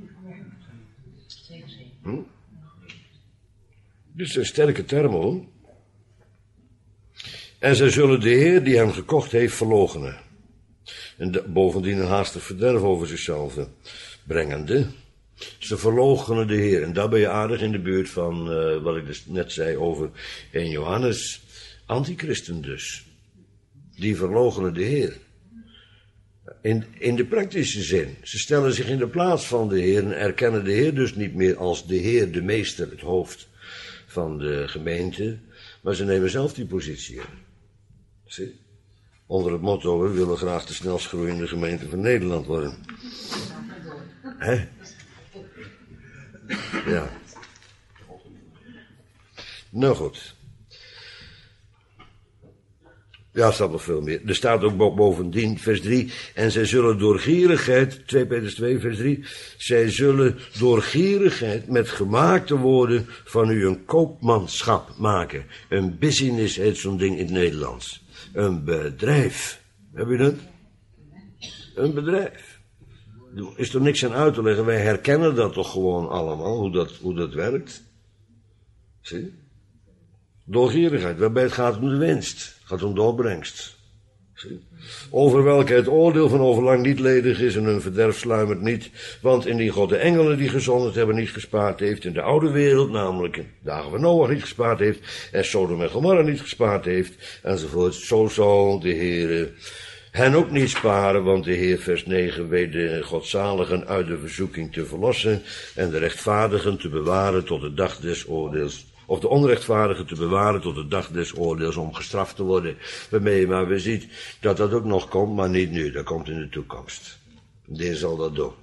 Hm? Dit zijn sterke termen hoor. En zij zullen de Heer die hem gekocht heeft verloochenen. En de, bovendien een haastig verderf over zichzelf brengende. Ze verloochenen de Heer. En daar ben je aardig in de buurt van uh, wat ik dus net zei over één Johannes. Antichristen dus. Die verloochenen de Heer. In, in de praktische zin. Ze stellen zich in de plaats van de Heer en erkennen de Heer dus niet meer als de Heer, de meester, het hoofd van de gemeente. Maar ze nemen zelf die positie in. Zie? Onder het motto, we willen graag de snelst groeiende gemeente van Nederland worden. Hè? Ja. Nou goed. Ja, er staat nog veel meer. Er staat ook bovendien, vers drie. En zij zullen door gierigheid, twee Petrus twee, vers drie. Zij zullen door gierigheid met gemaakte woorden van u een koopmanschap maken. Een business heet zo'n ding in het Nederlands. Een bedrijf. Heb je dat? Een bedrijf. Er is er niks aan uit te leggen. Wij herkennen dat toch gewoon allemaal, hoe dat, hoe dat werkt. Zie? Door gierigheid, waarbij het gaat om de winst. Het gaat om de opbrengst. Zie? Over welke het oordeel van overlang niet ledig is en hun verderf sluimert niet. Want indien God de engelen die gezondigd hebben niet gespaard heeft, in de oude wereld, namelijk in de dagen van Noach niet gespaard heeft, en Sodom en Gomorra niet gespaard heeft, enzovoort, zo zal de Heere hen ook niet sparen, want de Heer, vers negen, weet de godzaligen uit de verzoeking te verlossen en de rechtvaardigen te bewaren tot de dag des oordeels. Of de onrechtvaardigen te bewaren tot de dag des oordeels om gestraft te worden. Waarmee maar we zien dat dat ook nog komt, maar niet nu. Dat komt in de toekomst. Die zal dat doen.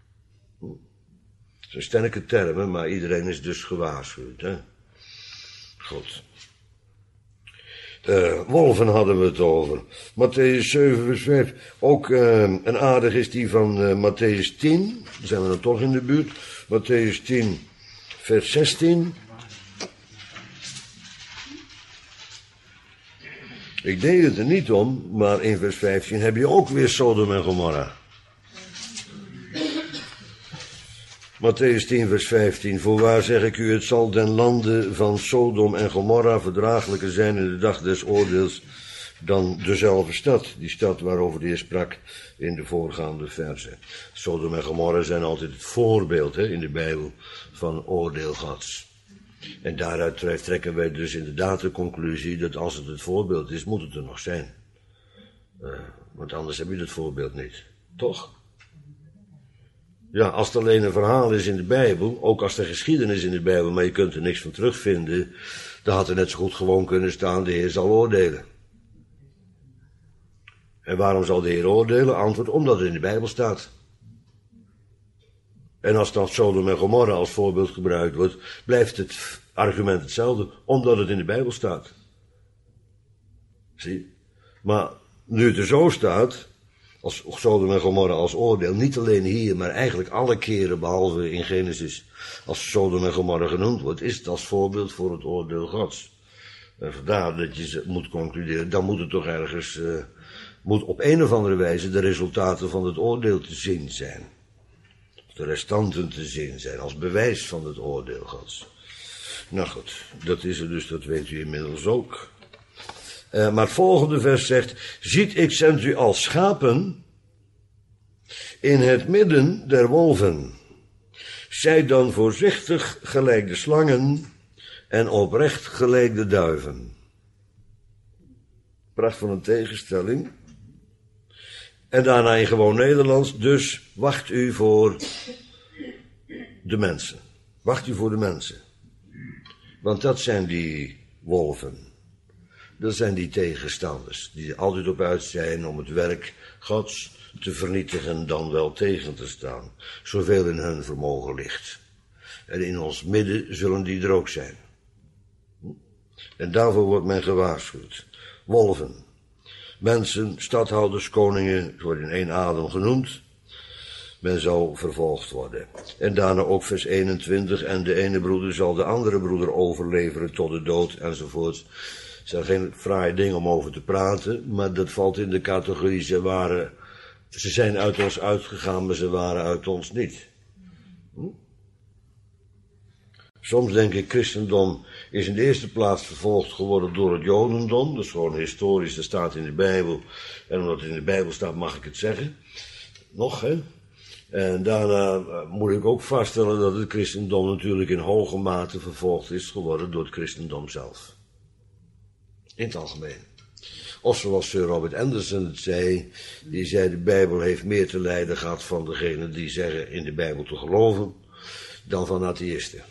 Het zijn sterke termen, maar iedereen is dus gewaarschuwd. Hè? Goed. Uh, wolven hadden we het over. Mattheüs zeven vers vijf. Ook uh, een aardig is die van uh, Mattheüs tien. Dan zijn we dan toch in de buurt. Mattheüs tien vers zestien. Ik deed het er niet om, maar in vers vijftien heb je ook weer Sodom en Gomorra. Mattheüs tien vers vijftien. Voorwaar zeg ik u, het zal den lande van Sodom en Gomorra verdraaglijker zijn in de dag des oordeels dan dezelfde stad. Die stad waarover de Heer sprak in de voorgaande verzen. Sodom en Gomorra zijn altijd het voorbeeld hè, in de Bijbel van oordeel Gods. En daaruit trekken wij dus inderdaad de conclusie dat als het het voorbeeld is, moet het er nog zijn. Uh, want anders heb je het voorbeeld niet. Toch? Ja, als het alleen een verhaal is in de Bijbel, ook als er geschiedenis in de Bijbel, maar je kunt er niks van terugvinden, dan had er net zo goed gewoon kunnen staan, de Heer zal oordelen. En waarom zal de Heer oordelen? Antwoord, omdat het in de Bijbel staat. En als dan Sodom en Gomorra als voorbeeld gebruikt wordt, blijft het argument hetzelfde, omdat het in de Bijbel staat. Zie? Maar nu het er zo staat, als Sodom en Gomorra als oordeel, niet alleen hier, maar eigenlijk alle keren, behalve in Genesis, als Sodom en Gomorra genoemd wordt, is het als voorbeeld voor het oordeel Gods. En vandaar dat je moet concluderen, dan moet het toch ergens, uh, moet op een of andere wijze de resultaten van het oordeel te zien zijn. De restanten te zien zijn, als bewijs van het oordeel Gods. Nou goed, dat is er dus, dat weet u inmiddels ook. Uh, maar het volgende vers zegt, ziet, ik zend u als schapen in het midden der wolven. Zij dan voorzichtig gelijk de slangen en oprecht gelijk de duiven. Pracht van een tegenstelling. En daarna in gewoon Nederlands, dus wacht u voor de mensen. Wacht u voor de mensen. Want dat zijn die wolven. Dat zijn die tegenstanders, die er altijd op uit zijn om het werk Gods te vernietigen, dan wel tegen te staan. Zoveel in hun vermogen ligt. En in ons midden zullen die er ook zijn. En daarvoor wordt men gewaarschuwd. Wolven, mensen, stadhouders, koningen, worden in één adem genoemd. Men zal vervolgd worden. En daarna ook vers eenentwintig, en de ene broeder zal de andere broeder overleveren tot de dood, enzovoort. Het zijn geen fraaie dingen om over te praten, maar dat valt in de categorie, ze waren, ze zijn uit ons uitgegaan, maar ze waren uit ons niet. Hm? Soms denk ik, christendom is in de eerste plaats vervolgd geworden door het jodendom. Dat is gewoon historisch, dat staat in de Bijbel. En omdat het in de Bijbel staat, mag ik het zeggen. Nog, hè? En daarna uh, moet ik ook vaststellen dat het christendom natuurlijk in hoge mate vervolgd is geworden door het christendom zelf. In het algemeen. Of zoals Sir Robert Anderson het zei, die zei de Bijbel heeft meer te lijden gehad van degenen die zeggen in de Bijbel te geloven, dan van atheïsten.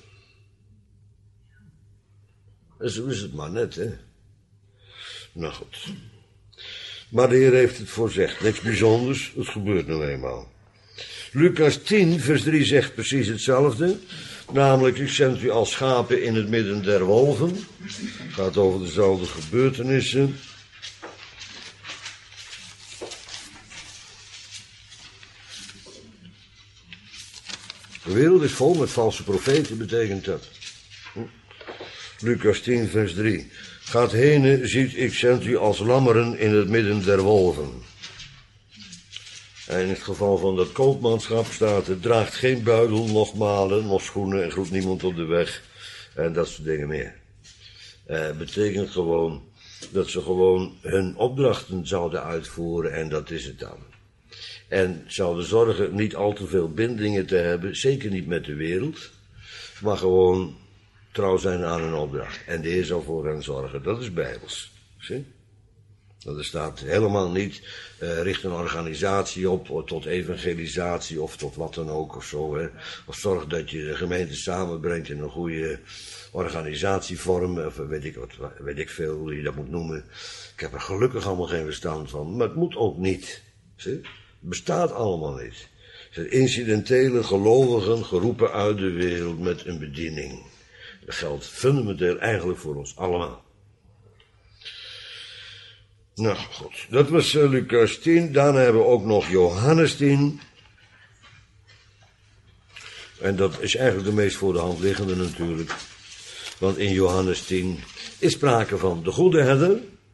En zo is het maar net, hè. Nou goed. Maar de Heer heeft het voorzegd. Niks bijzonders, het gebeurt nou eenmaal. Lucas tien, vers drie zegt precies hetzelfde. Namelijk, ik zend u als schapen in het midden der wolven. Het gaat over dezelfde gebeurtenissen. De wereld is vol met valse profeten, betekent dat. Lucas tien, vers drie. Gaat heen, ziet, ik zend u als lammeren in het midden der wolven. En in het geval van dat koopmanschap staat er, draagt geen buidel, nog malen, nog schoenen en groet niemand op de weg. En dat soort dingen meer. Uh, betekent gewoon dat ze gewoon hun opdrachten zouden uitvoeren en dat is het dan. En zouden zorgen niet al te veel bindingen te hebben, zeker niet met de wereld, maar gewoon trouw zijn aan hun opdracht. En de Heer zal voor hen zorgen. Dat is bijbels. Zie? Er staat helemaal niet, uh, richt een organisatie op tot evangelisatie of tot wat dan ook of zo. Hè. Of zorg dat je de gemeente samenbrengt in een goede organisatievorm. Of weet ik, wat, weet ik veel hoe je dat moet noemen. Ik heb er gelukkig allemaal geen verstand van. Maar het moet ook niet. Zie? Het bestaat allemaal niet. Het zijn incidentele gelovigen geroepen uit de wereld met een bediening. Dat geldt fundamenteel eigenlijk voor ons allemaal. Nou goed, dat was uh, Lucas tien. Daarna hebben we ook nog Johannes tien. En dat is eigenlijk de meest voor de hand liggende natuurlijk. Want in Johannes tien is sprake van de goede herder.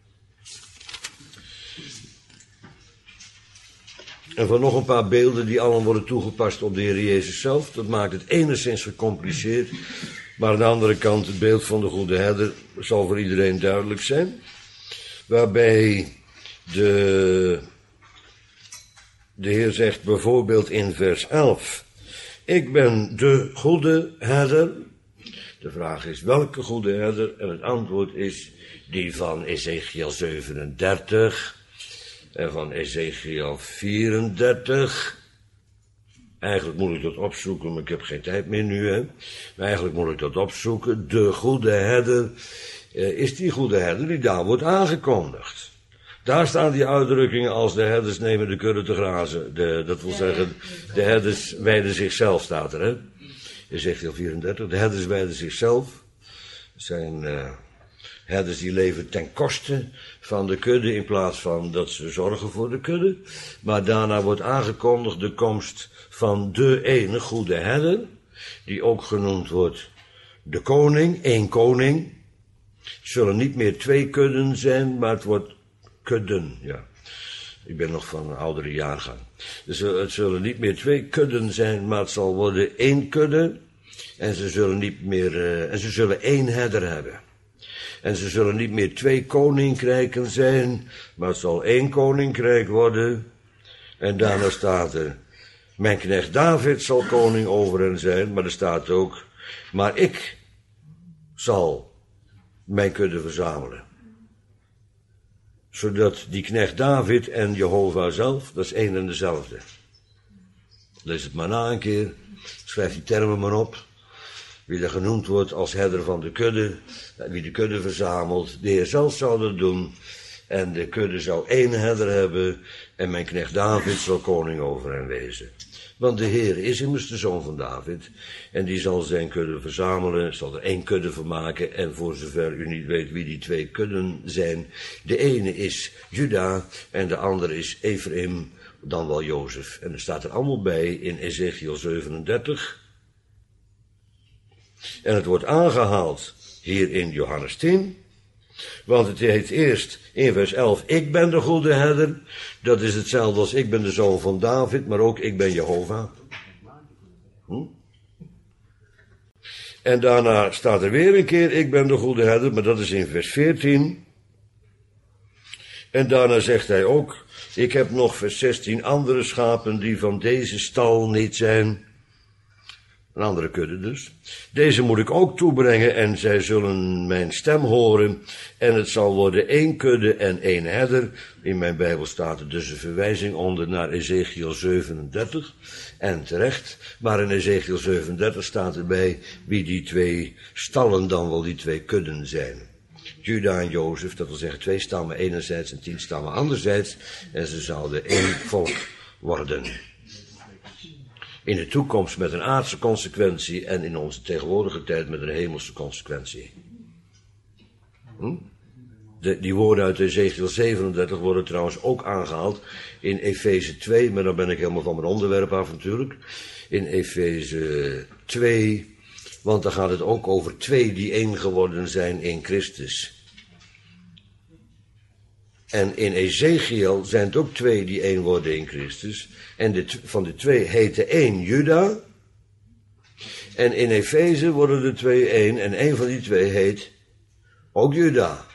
En van nog een paar beelden die allen worden toegepast op de Heer Jezus zelf. Dat maakt het enigszins gecompliceerd. Maar aan de andere kant, het beeld van de goede herder zal voor iedereen duidelijk zijn. Waarbij de, de Heer zegt bijvoorbeeld in vers elf. Ik ben de goede herder. De vraag is welke goede herder? En het antwoord is die van Ezekiel zevenendertig. En van Ezekiel vierendertig. Eigenlijk moet ik dat opzoeken, maar ik heb geen tijd meer nu, hè. Maar eigenlijk moet ik dat opzoeken. De goede herder uh, is die goede herder die daar wordt aangekondigd. Daar staan die uitdrukkingen als de herders nemen de kudde te grazen. De, dat wil zeggen, de herders wijden zichzelf, staat er, hè. Ezekiel vierendertig, de herders wijden zichzelf. Dat zijn uh, Herders die leven ten koste van de kudde in plaats van dat ze zorgen voor de kudde. Maar daarna wordt aangekondigd de komst van de ene goede herder, die ook genoemd wordt de koning, één koning. Het zullen niet meer twee kudden zijn, maar het wordt kudden, ja. Ik ben nog van een oudere jaargang. Dus het zullen niet meer twee kudden zijn, maar het zal worden één kudde. En ze zullen niet meer, uh, en ze zullen één herder hebben. En ze zullen niet meer twee koninkrijken zijn, maar het zal één koninkrijk worden. En daarna staat er, mijn knecht David zal koning over hen zijn, maar er staat ook, maar ik zal mijn kudde verzamelen. Zodat die knecht David en Jehovah zelf, dat is één en dezelfde. Lees het maar na een keer, schrijf die termen maar op. Wie er genoemd wordt als herder van de kudde, wie de kudde verzamelt, de Heer zelf zal dat doen. En de kudde zou één herder hebben en mijn knecht David zal koning over hen wezen. Want de Heer is immers de zoon van David en die zal zijn kudde verzamelen, zal er één kudde van maken. En voor zover u niet weet wie die twee kudden zijn, de ene is Juda en de andere is Ephraim, dan wel Jozef. En er staat er allemaal bij in Ezekiel zevenendertig. En het wordt aangehaald hier in Johannes tien. Want het heet eerst in vers elf, ik ben de goede herder. Dat is hetzelfde als ik ben de zoon van David, maar ook ik ben Jehovah. Hm? En daarna staat er weer een keer, ik ben de goede herder, maar dat is in vers veertien. En daarna zegt hij ook, ik heb nog vers zestien andere schapen die van deze stal niet zijn. Een andere kudde dus. Deze moet ik ook toebrengen en zij zullen mijn stem horen. En het zal worden één kudde en één herder. In mijn Bijbel staat er dus een verwijzing onder naar Ezekiel zevenendertig. En terecht. Maar in Ezekiel zevenendertig staat erbij wie die twee stallen dan wel die twee kudden zijn. Juda en Jozef, dat wil zeggen twee stammen enerzijds en tien stammen anderzijds. En ze zouden één volk worden. In de toekomst met een aardse consequentie en in onze tegenwoordige tijd met een hemelse consequentie. Hm? De, die woorden uit Ezekiel zevenendertig worden trouwens ook aangehaald in Efeze twee, maar dan ben ik helemaal van mijn onderwerp af natuurlijk. In Efeze twee, want dan gaat het ook over twee die één geworden zijn in Christus. En in Ezekiel zijn het ook twee die één worden in Christus. En de, van de twee heet de één Juda. En in Efeze worden de twee één. En één van die twee heet ook Juda.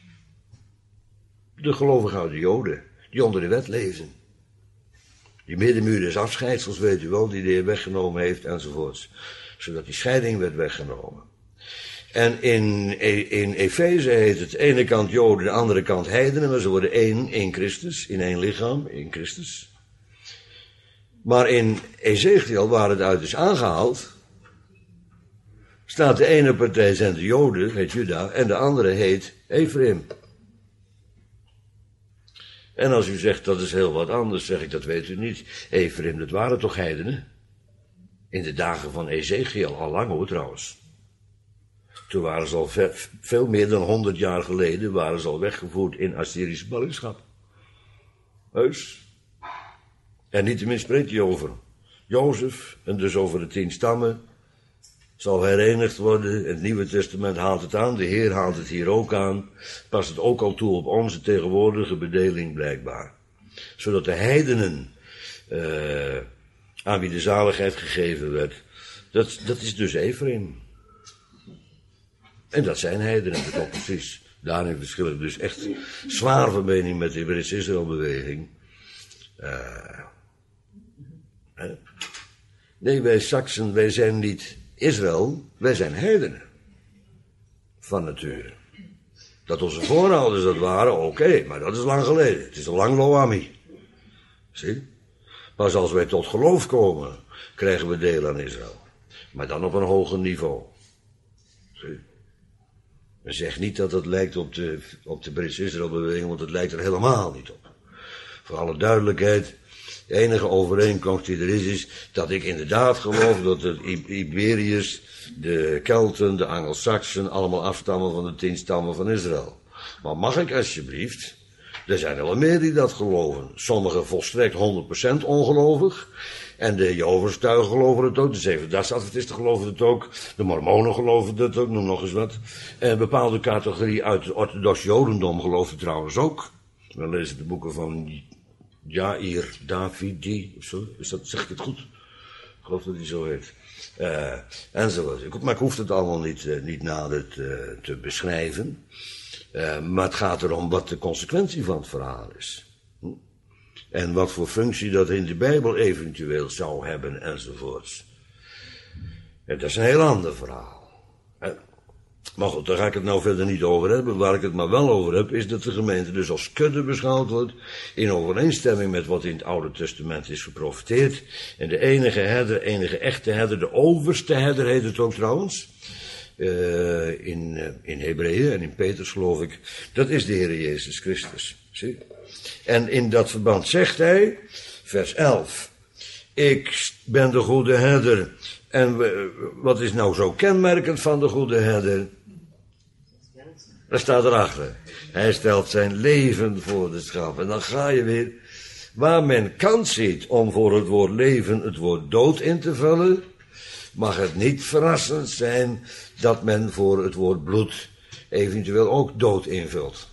De gelovige oude Joden, die onder de wet leven. Die middenmuur des afscheidsels, weet u wel, die de Heer weggenomen heeft enzovoorts. Zodat die scheiding werd weggenomen. En in, in Efeze heet het de ene kant Joden, de andere kant heidenen, maar ze worden één in Christus, in één lichaam, in Christus. Maar in Ezekiel, waar het uit is aangehaald, staat de ene partij zijn de Joden, heet Juda, en de andere heet Ephraim. En als u zegt dat is heel wat anders, zeg ik dat weet u niet. Ephraim, dat waren toch heidenen? In de dagen van Ezekiel, al lang hoor trouwens. Toen waren ze al ver, veel meer dan honderd jaar geleden, waren ze al weggevoerd in Assyrische ballingschap. Heus. En niettemin spreekt hij over Jozef, en dus over de tien stammen, zal herenigd worden. Het Nieuwe Testament haalt het aan, de Heer haalt het hier ook aan. Past het ook al toe op onze tegenwoordige bedeling blijkbaar. Zodat de heidenen, uh, aan wie de zaligheid gegeven werd, dat, dat is dus Ephraim. En dat zijn heidenen, dat ook precies. Daarin verschil ik dus echt zwaar van mening met de Britse Israëlbeweging. Uh, uh, nee, wij Saksen, wij zijn niet Israël, wij zijn heidenen. Van nature. Dat onze voorouders dat waren, oké, okay, maar dat is lang geleden. Het is al lang Loami. Zie? Pas als wij tot geloof komen, krijgen we deel aan Israël. Maar dan op een hoger niveau. Zie? Men zegt niet dat het lijkt op de, op de Britse Israëlbeweging, want het lijkt er helemaal niet op. Voor alle duidelijkheid, De enige overeenkomst die er is, is dat ik inderdaad geloof dat de Iberiërs, de Kelten, de Angelsaksen allemaal afstammen van de tien stammen van Israël. Maar mag ik alsjeblieft, er zijn er wel meer die dat geloven. Sommigen volstrekt honderd procent ongelovig. En de Jehovah's-getuigen geloven het ook. De Zevendagsadventisten geloven het ook. De Mormonen geloven het ook, noem nog eens wat. En een bepaalde categorie uit het orthodox Jodendom gelooft het trouwens ook. We lezen de boeken van Jair Davidi, of zo. Is dat, zeg ik het goed? Ik geloof dat hij zo heet. Uh, enzovoort. Maar ik hoef het allemaal niet, uh, niet nader te, te beschrijven. Uh, maar het gaat erom wat de consequentie van het verhaal is. Hm? En wat voor functie dat in de Bijbel eventueel zou hebben, enzovoorts. En dat is een heel ander verhaal. Hè? Maar goed, daar ga ik het nou verder niet over hebben. Waar ik het maar wel over heb, is dat de gemeente dus als kudde beschouwd wordt, in overeenstemming met wat in het Oude Testament is geprofeteerd. En de enige herder, enige echte herder, de overste herder heet het ook trouwens, uh, in, uh, in Hebreeën en in Petrus geloof ik, dat is de Heer Jezus Christus. Zie? En in dat verband zegt hij, vers elf, ik ben de goede herder. En we, wat is nou zo kenmerkend van de goede herder? Dat staat erachter. Hij stelt zijn leven voor de schapen. En dan ga je weer, waar men kans ziet om voor het woord leven het woord dood in te vullen, mag het niet verrassend zijn dat men voor het woord bloed eventueel ook dood invult.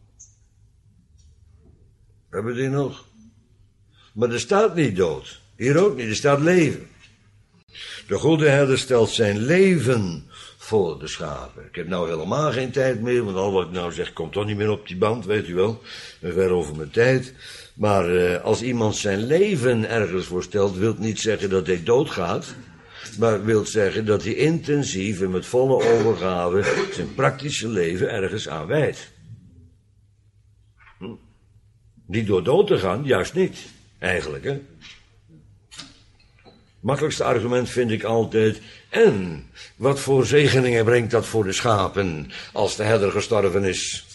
Hebben we die nog? Maar er staat niet dood. Hier ook niet, er staat leven. De goede herder stelt zijn leven voor de schapen. Ik heb nou helemaal geen tijd meer, want al wat ik nou zeg komt toch niet meer op die band, weet u wel. Ik ben ver over mijn tijd. Maar uh, als iemand zijn leven ergens voor stelt, wil het niet zeggen dat hij doodgaat, maar wil zeggen dat hij intensief en met volle overgave zijn praktische leven ergens aan wijdt. Hm? Niet door dood te gaan, juist niet, eigenlijk, hè. Makkelijkste argument vind ik altijd, en wat voor zegeningen brengt dat voor de schapen als de herder gestorven is?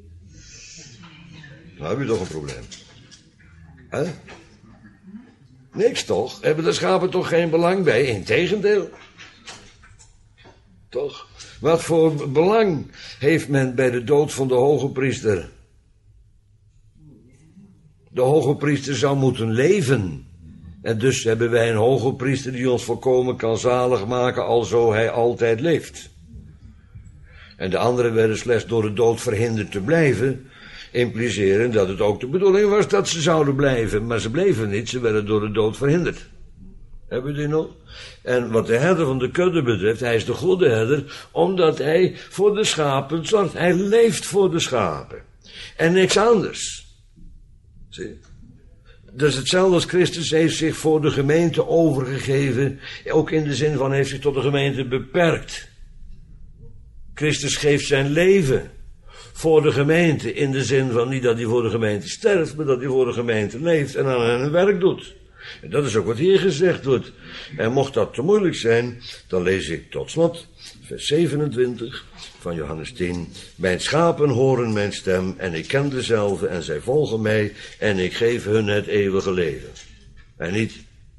Nou heb je toch een probleem. Hè? Niks toch? Hebben de schapen toch geen belang bij? Integendeel. Toch? Wat voor belang heeft men bij de dood van de hoge priester? De hoge priester zou moeten leven. En dus hebben wij een hoge priester die ons volkomen kan zalig maken, alzo hij altijd leeft. En de anderen werden slechts door de dood verhinderd te blijven, impliceren dat het ook de bedoeling was dat ze zouden blijven. Maar ze bleven niet, ze werden door de dood verhinderd. Hebben we die nog? En wat de herder van de kudde betreft, hij is de goede herder, omdat hij voor de schapen zorgt. Hij leeft voor de schapen. En niks anders. Zie je? Dat is hetzelfde als Christus heeft zich voor de gemeente overgegeven, ook in de zin van heeft zich tot de gemeente beperkt. Christus geeft zijn leven voor de gemeente, in de zin van niet dat hij voor de gemeente sterft, maar dat hij voor de gemeente leeft en aan hen werk doet. En dat is ook wat hier gezegd wordt. En mocht dat te moeilijk zijn, dan lees ik tot slot vers zevenentwintig van Johannes tien. Mijn schapen horen mijn stem en ik ken dezelfde en zij volgen mij en ik geef hun het eeuwige leven. En niet,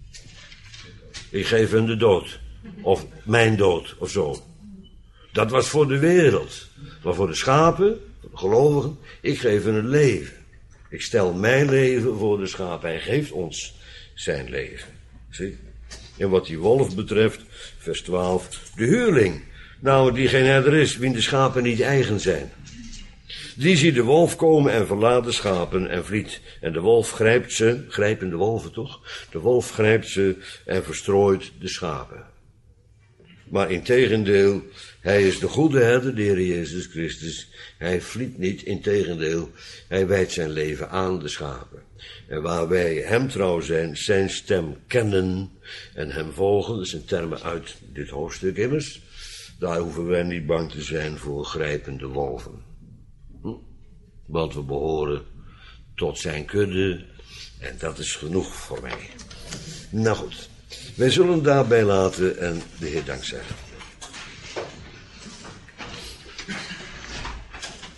ik geef hun de dood. Of mijn dood, of zo. Dat was voor de wereld. Maar voor de schapen, voor de gelovigen, ik geef hun het leven. Ik stel mijn leven voor de schapen. Hij geeft ons zijn leven. Zie? En wat die wolf betreft, vers twaalf, de huurling. Nou, die geen herder is, wien de schapen niet eigen zijn. Die ziet de wolf komen en verlaat de schapen en vliet. En de wolf grijpt ze, grijpen de wolven toch? De wolf grijpt ze en verstrooit de schapen. Maar integendeel, hij is de goede herder, de Heer Jezus Christus. Hij vliet niet, integendeel, hij wijdt zijn leven aan de schapen. En waar wij hem trouw zijn, zijn stem kennen en hem volgen, dat zijn termen uit dit hoofdstuk immers, daar hoeven wij niet bang te zijn voor grijpende wolven. Hm? Want we behoren tot zijn kudde en dat is genoeg voor mij. Nou goed, wij zullen daarbij laten en de Heer dank zeggen.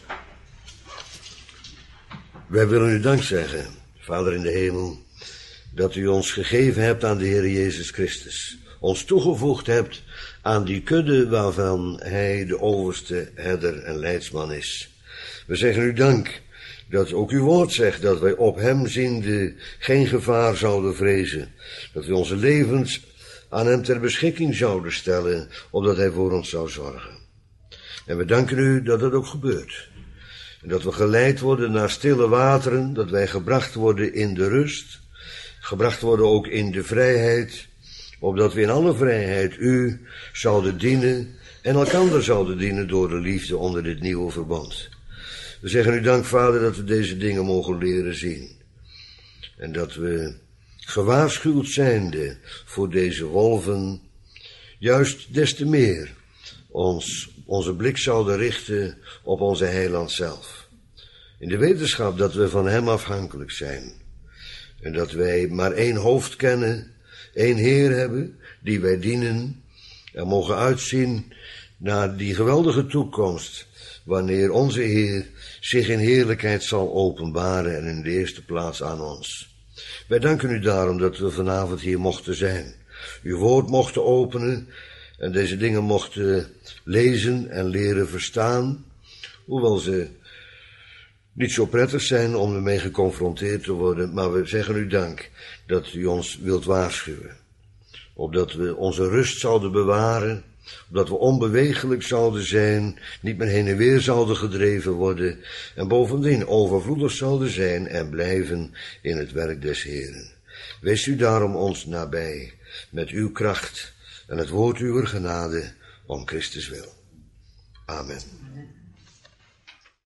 Wij willen u dank zeggen, Vader in de hemel. dat u ons gegeven hebt aan de Heer Jezus Christus. Ons toegevoegd hebt aan die kudde waarvan hij de overste herder en leidsman is. We zeggen u dank dat ook uw woord zegt dat wij op hem ziende geen gevaar zouden vrezen. Dat we onze levens aan hem ter beschikking zouden stellen, opdat hij voor ons zou zorgen. En we danken u dat dat ook gebeurt. En dat we geleid worden naar stille wateren, dat wij gebracht worden in de rust, gebracht worden ook in de vrijheid, opdat we in alle vrijheid u zouden dienen en elkander zouden dienen door de liefde onder dit nieuwe verbond. We zeggen u dank, Vader, dat we deze dingen mogen leren zien. En dat we gewaarschuwd zijnde voor deze wolven, juist des te meer ons, onze blik zouden richten op onze heiland zelf. In de wetenschap dat we van hem afhankelijk zijn. En dat wij maar één hoofd kennen, één Heer hebben, die wij dienen. En mogen uitzien naar die geweldige toekomst, wanneer onze Heer zich in heerlijkheid zal openbaren en in de eerste plaats aan ons. Wij danken u daarom dat we vanavond hier mochten zijn. Uw woord mochten openen en deze dingen mochten lezen en leren verstaan, hoewel ze niet zo prettig zijn om ermee geconfronteerd te worden, maar we zeggen u dank dat u ons wilt waarschuwen. Opdat we onze rust zouden bewaren, opdat we onbewegelijk zouden zijn, niet meer heen en weer zouden gedreven worden en bovendien overvloedig zouden zijn en blijven in het werk des Heeren. Wees u daarom ons nabij met uw kracht en het woord uwer genade om Christus wil. Amen.